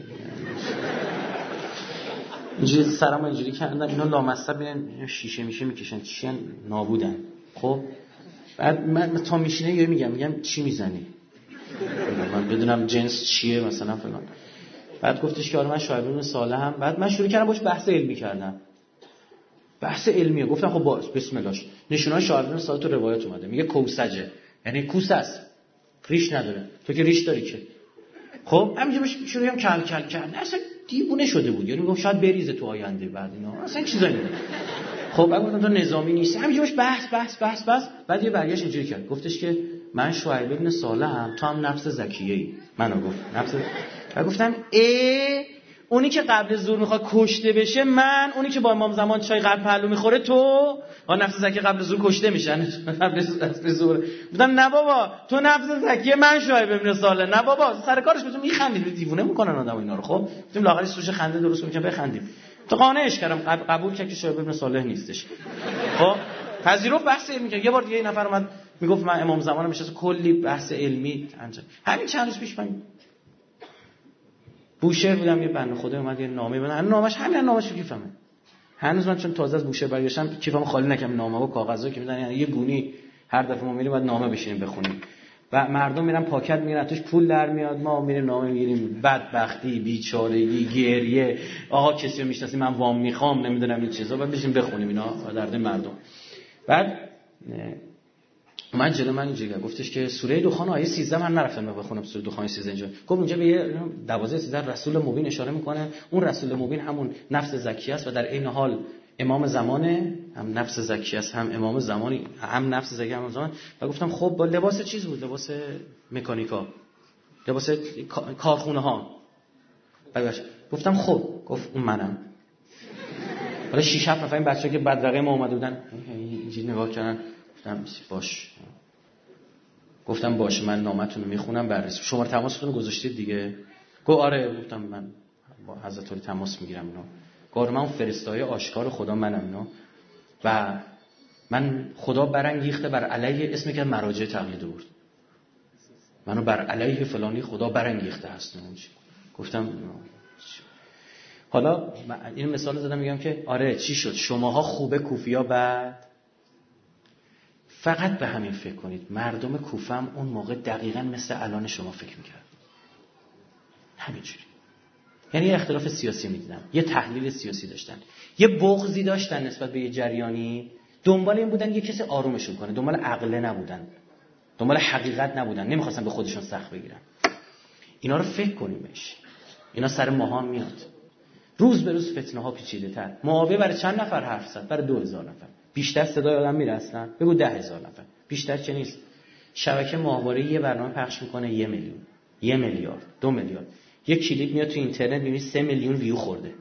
اینجوری سرمو اینجوری کردن اینا لامصب میرن شیشه میشه میکشن چیان نابودن. خب بعد من تا میشینه یه میگم میگم چی میزنی؟ من بدونم جنس چیه مثلا فلان. بعد گفتش که آره من شعیب ابن صالحم. بعد من شروع کردم باش بحث علمی کردم. بحث علمیه. گفتم خب باز بسم الله. نشونای شعیب ابن صالح تو روایت اومده. میگه کوسجه. یعنی کوسه است. ریش نداره. تو که ریش داری که. خب همینجوری شروع کردم کل کل کردن. اصلا دیوونه شده بود. یعنی میگم شاید بریزه تو آینده بعد اینا. اصلا چیزایی نمیدونه. خب بعد گفتم تو نظامی نیستی. همینجوری بحث بحث بحث بحث. بعد یه برگشت اینجوری کرد. گفتش که من شعیب ابن صالحم، تو هم نفس زکیه‌ای. منو گفت نفس. بعد گفتم ای اونی که قبل ظهر میخواد کشته بشه من، اونی که با امام زمان چای قبل پهلو میخوره تو، ها نفس زکیه قبل ظهر کشته میشن قبل از ظهر. گفتم نه بابا تو نفس زکیه، من شعیب ابن صالح. نه بابا سر کارش بتون میخندید، دیوونه میکنن آدم اینا رو. خب گفتیم لاغری سوژه خنده درست میکنه بخندیم. تو قانعش کردم قبول کرد که شعیب ابن صالح نیستش. خب پذیرفت. بحث علمی کرد. یه بار دیگه این نفر اومد میگفت من امام زمانم میشه کلی بحث علمی انجام. همین چند روز پیش من بوشهر بودم، یه بنده خدا اومد یه نامه بنویسه. نامش همین نامش رو کیفمه. هنوز من چون تازه از بوشهر برگشتم کیفمو خالی نکردم. نامه و کاغذا که میدن یعنی یه گونی هر دفعه ما میریم بعد نامه بشینیم بخونیم و مردم میرن پاکت میگیرن توش پول در میاد، ما میریم نامه میگیریم. بدبختی، بیچارگی، گریه، آقا کسی رو میشناسی من وام میخوام نمیدونم این چیزا، بعد بشیم بخونیم اینا و درد مردم. بعد من جلو من اینجوری گفتش که سوره دخان آیه سیزده من نرفتم بخونم سوره دخان سیزده اینجا. گفت اونجا به یه دوازده سیزده رسول مبین اشاره میکنه. اون رسول مبین همون نفس زکیه است و در این حال امام زمانه، هم نفس زکیه است هم امام زمانی، هم نفس زکیه هم زمان. و گفتم خب با لباس چیز بود، لباس مکانیکا، لباس کارخونه ها. بعد گفتم خب گفت اون منم. حالا شش هفت نفر این بچه‌ها که بدرقه ما اومده بودن اینجوری نگاه کردن. گفتم باش. گفتم باشه من نامتون رو میخونم بررسی. شماره تماستون رو گذاشتید دیگه؟ گفت آره. گفتم من با حضرت علی تماس میگیرم اینا. گفتم من فرستای آشکار خدا منم اینا و من خدا برانگیخته بر علیه اسمی که مراجع تقلید آورد. منو بر علیه فلانی خدا برانگیخته هست. گفتم حالا این مثال زدم میگم که آره چی شد؟ شماها خوبه کوفیا بعد. فقط به همین فکر کنید. مردم کوفه هم اون موقع دقیقاً مثل الان شما فکر میکرد. همینجوری. یعنی یه اختلاف سیاسی میدیدن، یه تحلیل سیاسی داشتن، یه بغضی داشتن نسبت به یه جریانی، دنبال این بودن یه کسی آرومشون کنه، دنبال عقل نبودن، دنبال حقیقت نبودن، نمیخواستن به خودشون سخت بگیرن. اینا رو فکر کنیم بهش. اینا سر ماها میاد. روز به روز فتنه ها پیچیده تر. معاویه برای چند نفر حرف زد؟ برای دو هزار نفر. بیشتر صدای آدم میره اصلا؟ بگو ده هزار نفر. بیشتر چه نیست. شبکه ماهواره یه برنامه پخش میکنه یه میلیون، یه میلیارد، دو میلیارد. یه کلیپ میاد تو اینترنت میبینی سه میلیون ویو خورده.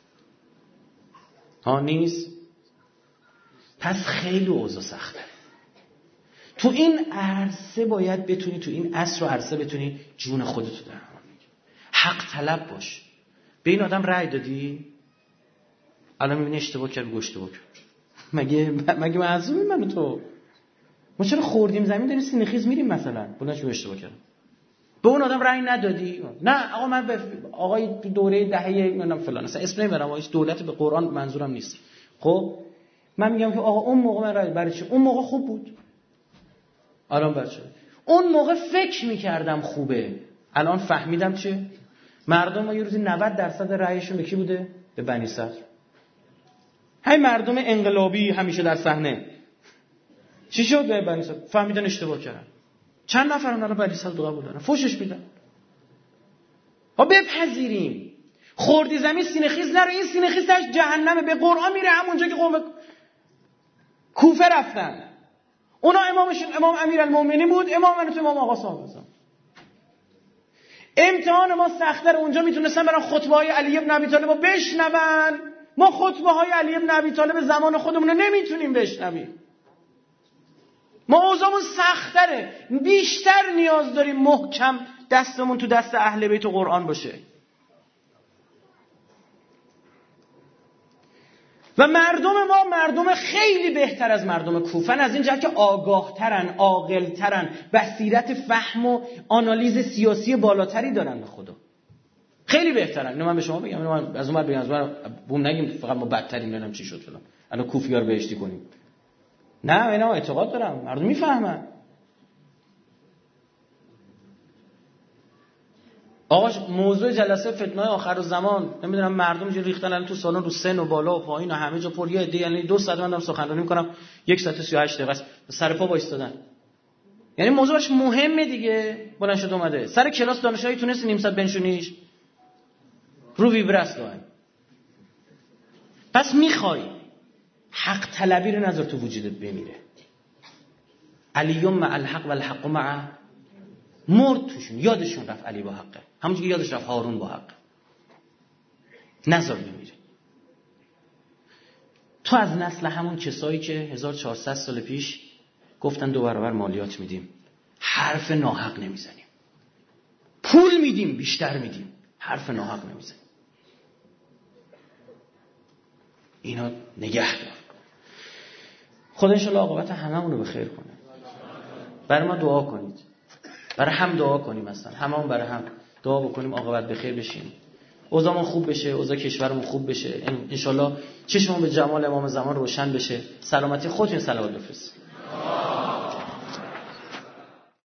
ها نیست؟ پس خیلی اوضاع سخته. تو این عرصه باید بتونی، تو این عصر و عرصه بتونی جون خودتو در امان بگیری. حق طلب باش. به این آدم رأی دادی؟ الان میبینی اشتباه کرد، گوش اشتباه کرد. مگه مگه معصومی من تو؟ ما چرا خوردیم زمین داریم سینه‌خیز میریم مثلا؟ بلند شو اشتباه کردم. به اون آدم رأی ندادی؟ نه آقا من به آقای دوره دهه نمیدونم فلان اصلا اسم نمیبرم، هیچ دولت به قرآن منظورم نیست. خب من میگم که آقا اون موقع من رأی برای چی؟ اون موقع خوب بود. الان بچه اون موقع فکر میکردم خوبه، الان فهمیدم چه؟ مردم ما یه روزی نود درصد رأیشون به کی بوده؟ به بنی صدر. همین مردم انقلابی همیشه در صحنه چی شد به بنی صدر؟ فهمیدن اشتباه کردن. چند نفرن الان بنی صدر قبول دارن، فوشش میدن. ها بپذیریم خوردی زمین سینه خیز نرو، این سینه خیز تاش جهنمه. به قرآن میره همونجا که قوم کوفه رفتن، اونا امامشون امام امیرالمومنین بود، امام من تو امام آقا صاحب. امتحان ما سخت‌تر، اونجا میتونستن برن خطبه های علی بن ابی طالب رو بشنون، ما خطبه های علی بن ابی طالب زمان خودمون رو نمیتونیم بشنویم. ما اوضاعمون سخت‌تره، بیشتر نیاز داریم محکم دستمون تو دست اهل بیت و قرآن باشه. و مردم ما مردم خیلی بهتر از مردم کوفن، از این جهت که آگاه‌ترن، عاقل‌ترن، بصیرت فهم و آنالیز سیاسی بالاتری دارن به خدا. خیلی بهترن. اینو من به شما بگم، اینو من از اون بگم، از اون بوم نگیم فقط ما بدتریم نمیدونم چی شد فلان. الان کوفی‌ها رو بهشتی کنیم. نه اینا اعتقاد دارم، مردم میفهمن. آقا موضوع جلسه فتنه آخرالزمان نمیدونم مردم چه ریختن الان تو سالن رو سن و بالا و پایین و همه جا پر، یه عده یعنی دو ساعت من دارم سخنرانی میکنم، یک ساعت و سی و هشت دقیقه است سر پا وایسادن. یعنی موضوعش مهمه دیگه. بلند شد اومده سر کلاس دانشجویی تونست نیم ساعت بنشونیش رو ویبرس دائم. پس میخوای حق طلبی رو نذار تو وجودت بمیره. علیوم مع الحق و الحق مع مرد توشون، یادشون رفت علی با حقه، همونجوری که یادش رفت هارون با حقه. نذار بمیره. تو از نسل همون کسایی که هزار و چهارصد سال پیش گفتن دو برابر مالیات میدیم، حرف ناحق نمیزنیم، پول میدیم بیشتر میدیم، حرف ناحق نمیزنیم. اینا نگه دار. خدا انشالله عاقبت هممون رو به خیر کنه. برای ما دعا کنید، برای هم دعا کنیم، مثلا هممون برای هم دعا بکنیم عاقبت به خیر بشیم، اوضاعمون خوب بشه، اوضاع کشورمون خوب بشه، ان شاء الله چشممون به جمال امام زمان روشن بشه. سلامتی خودتون صلوات بفرستید.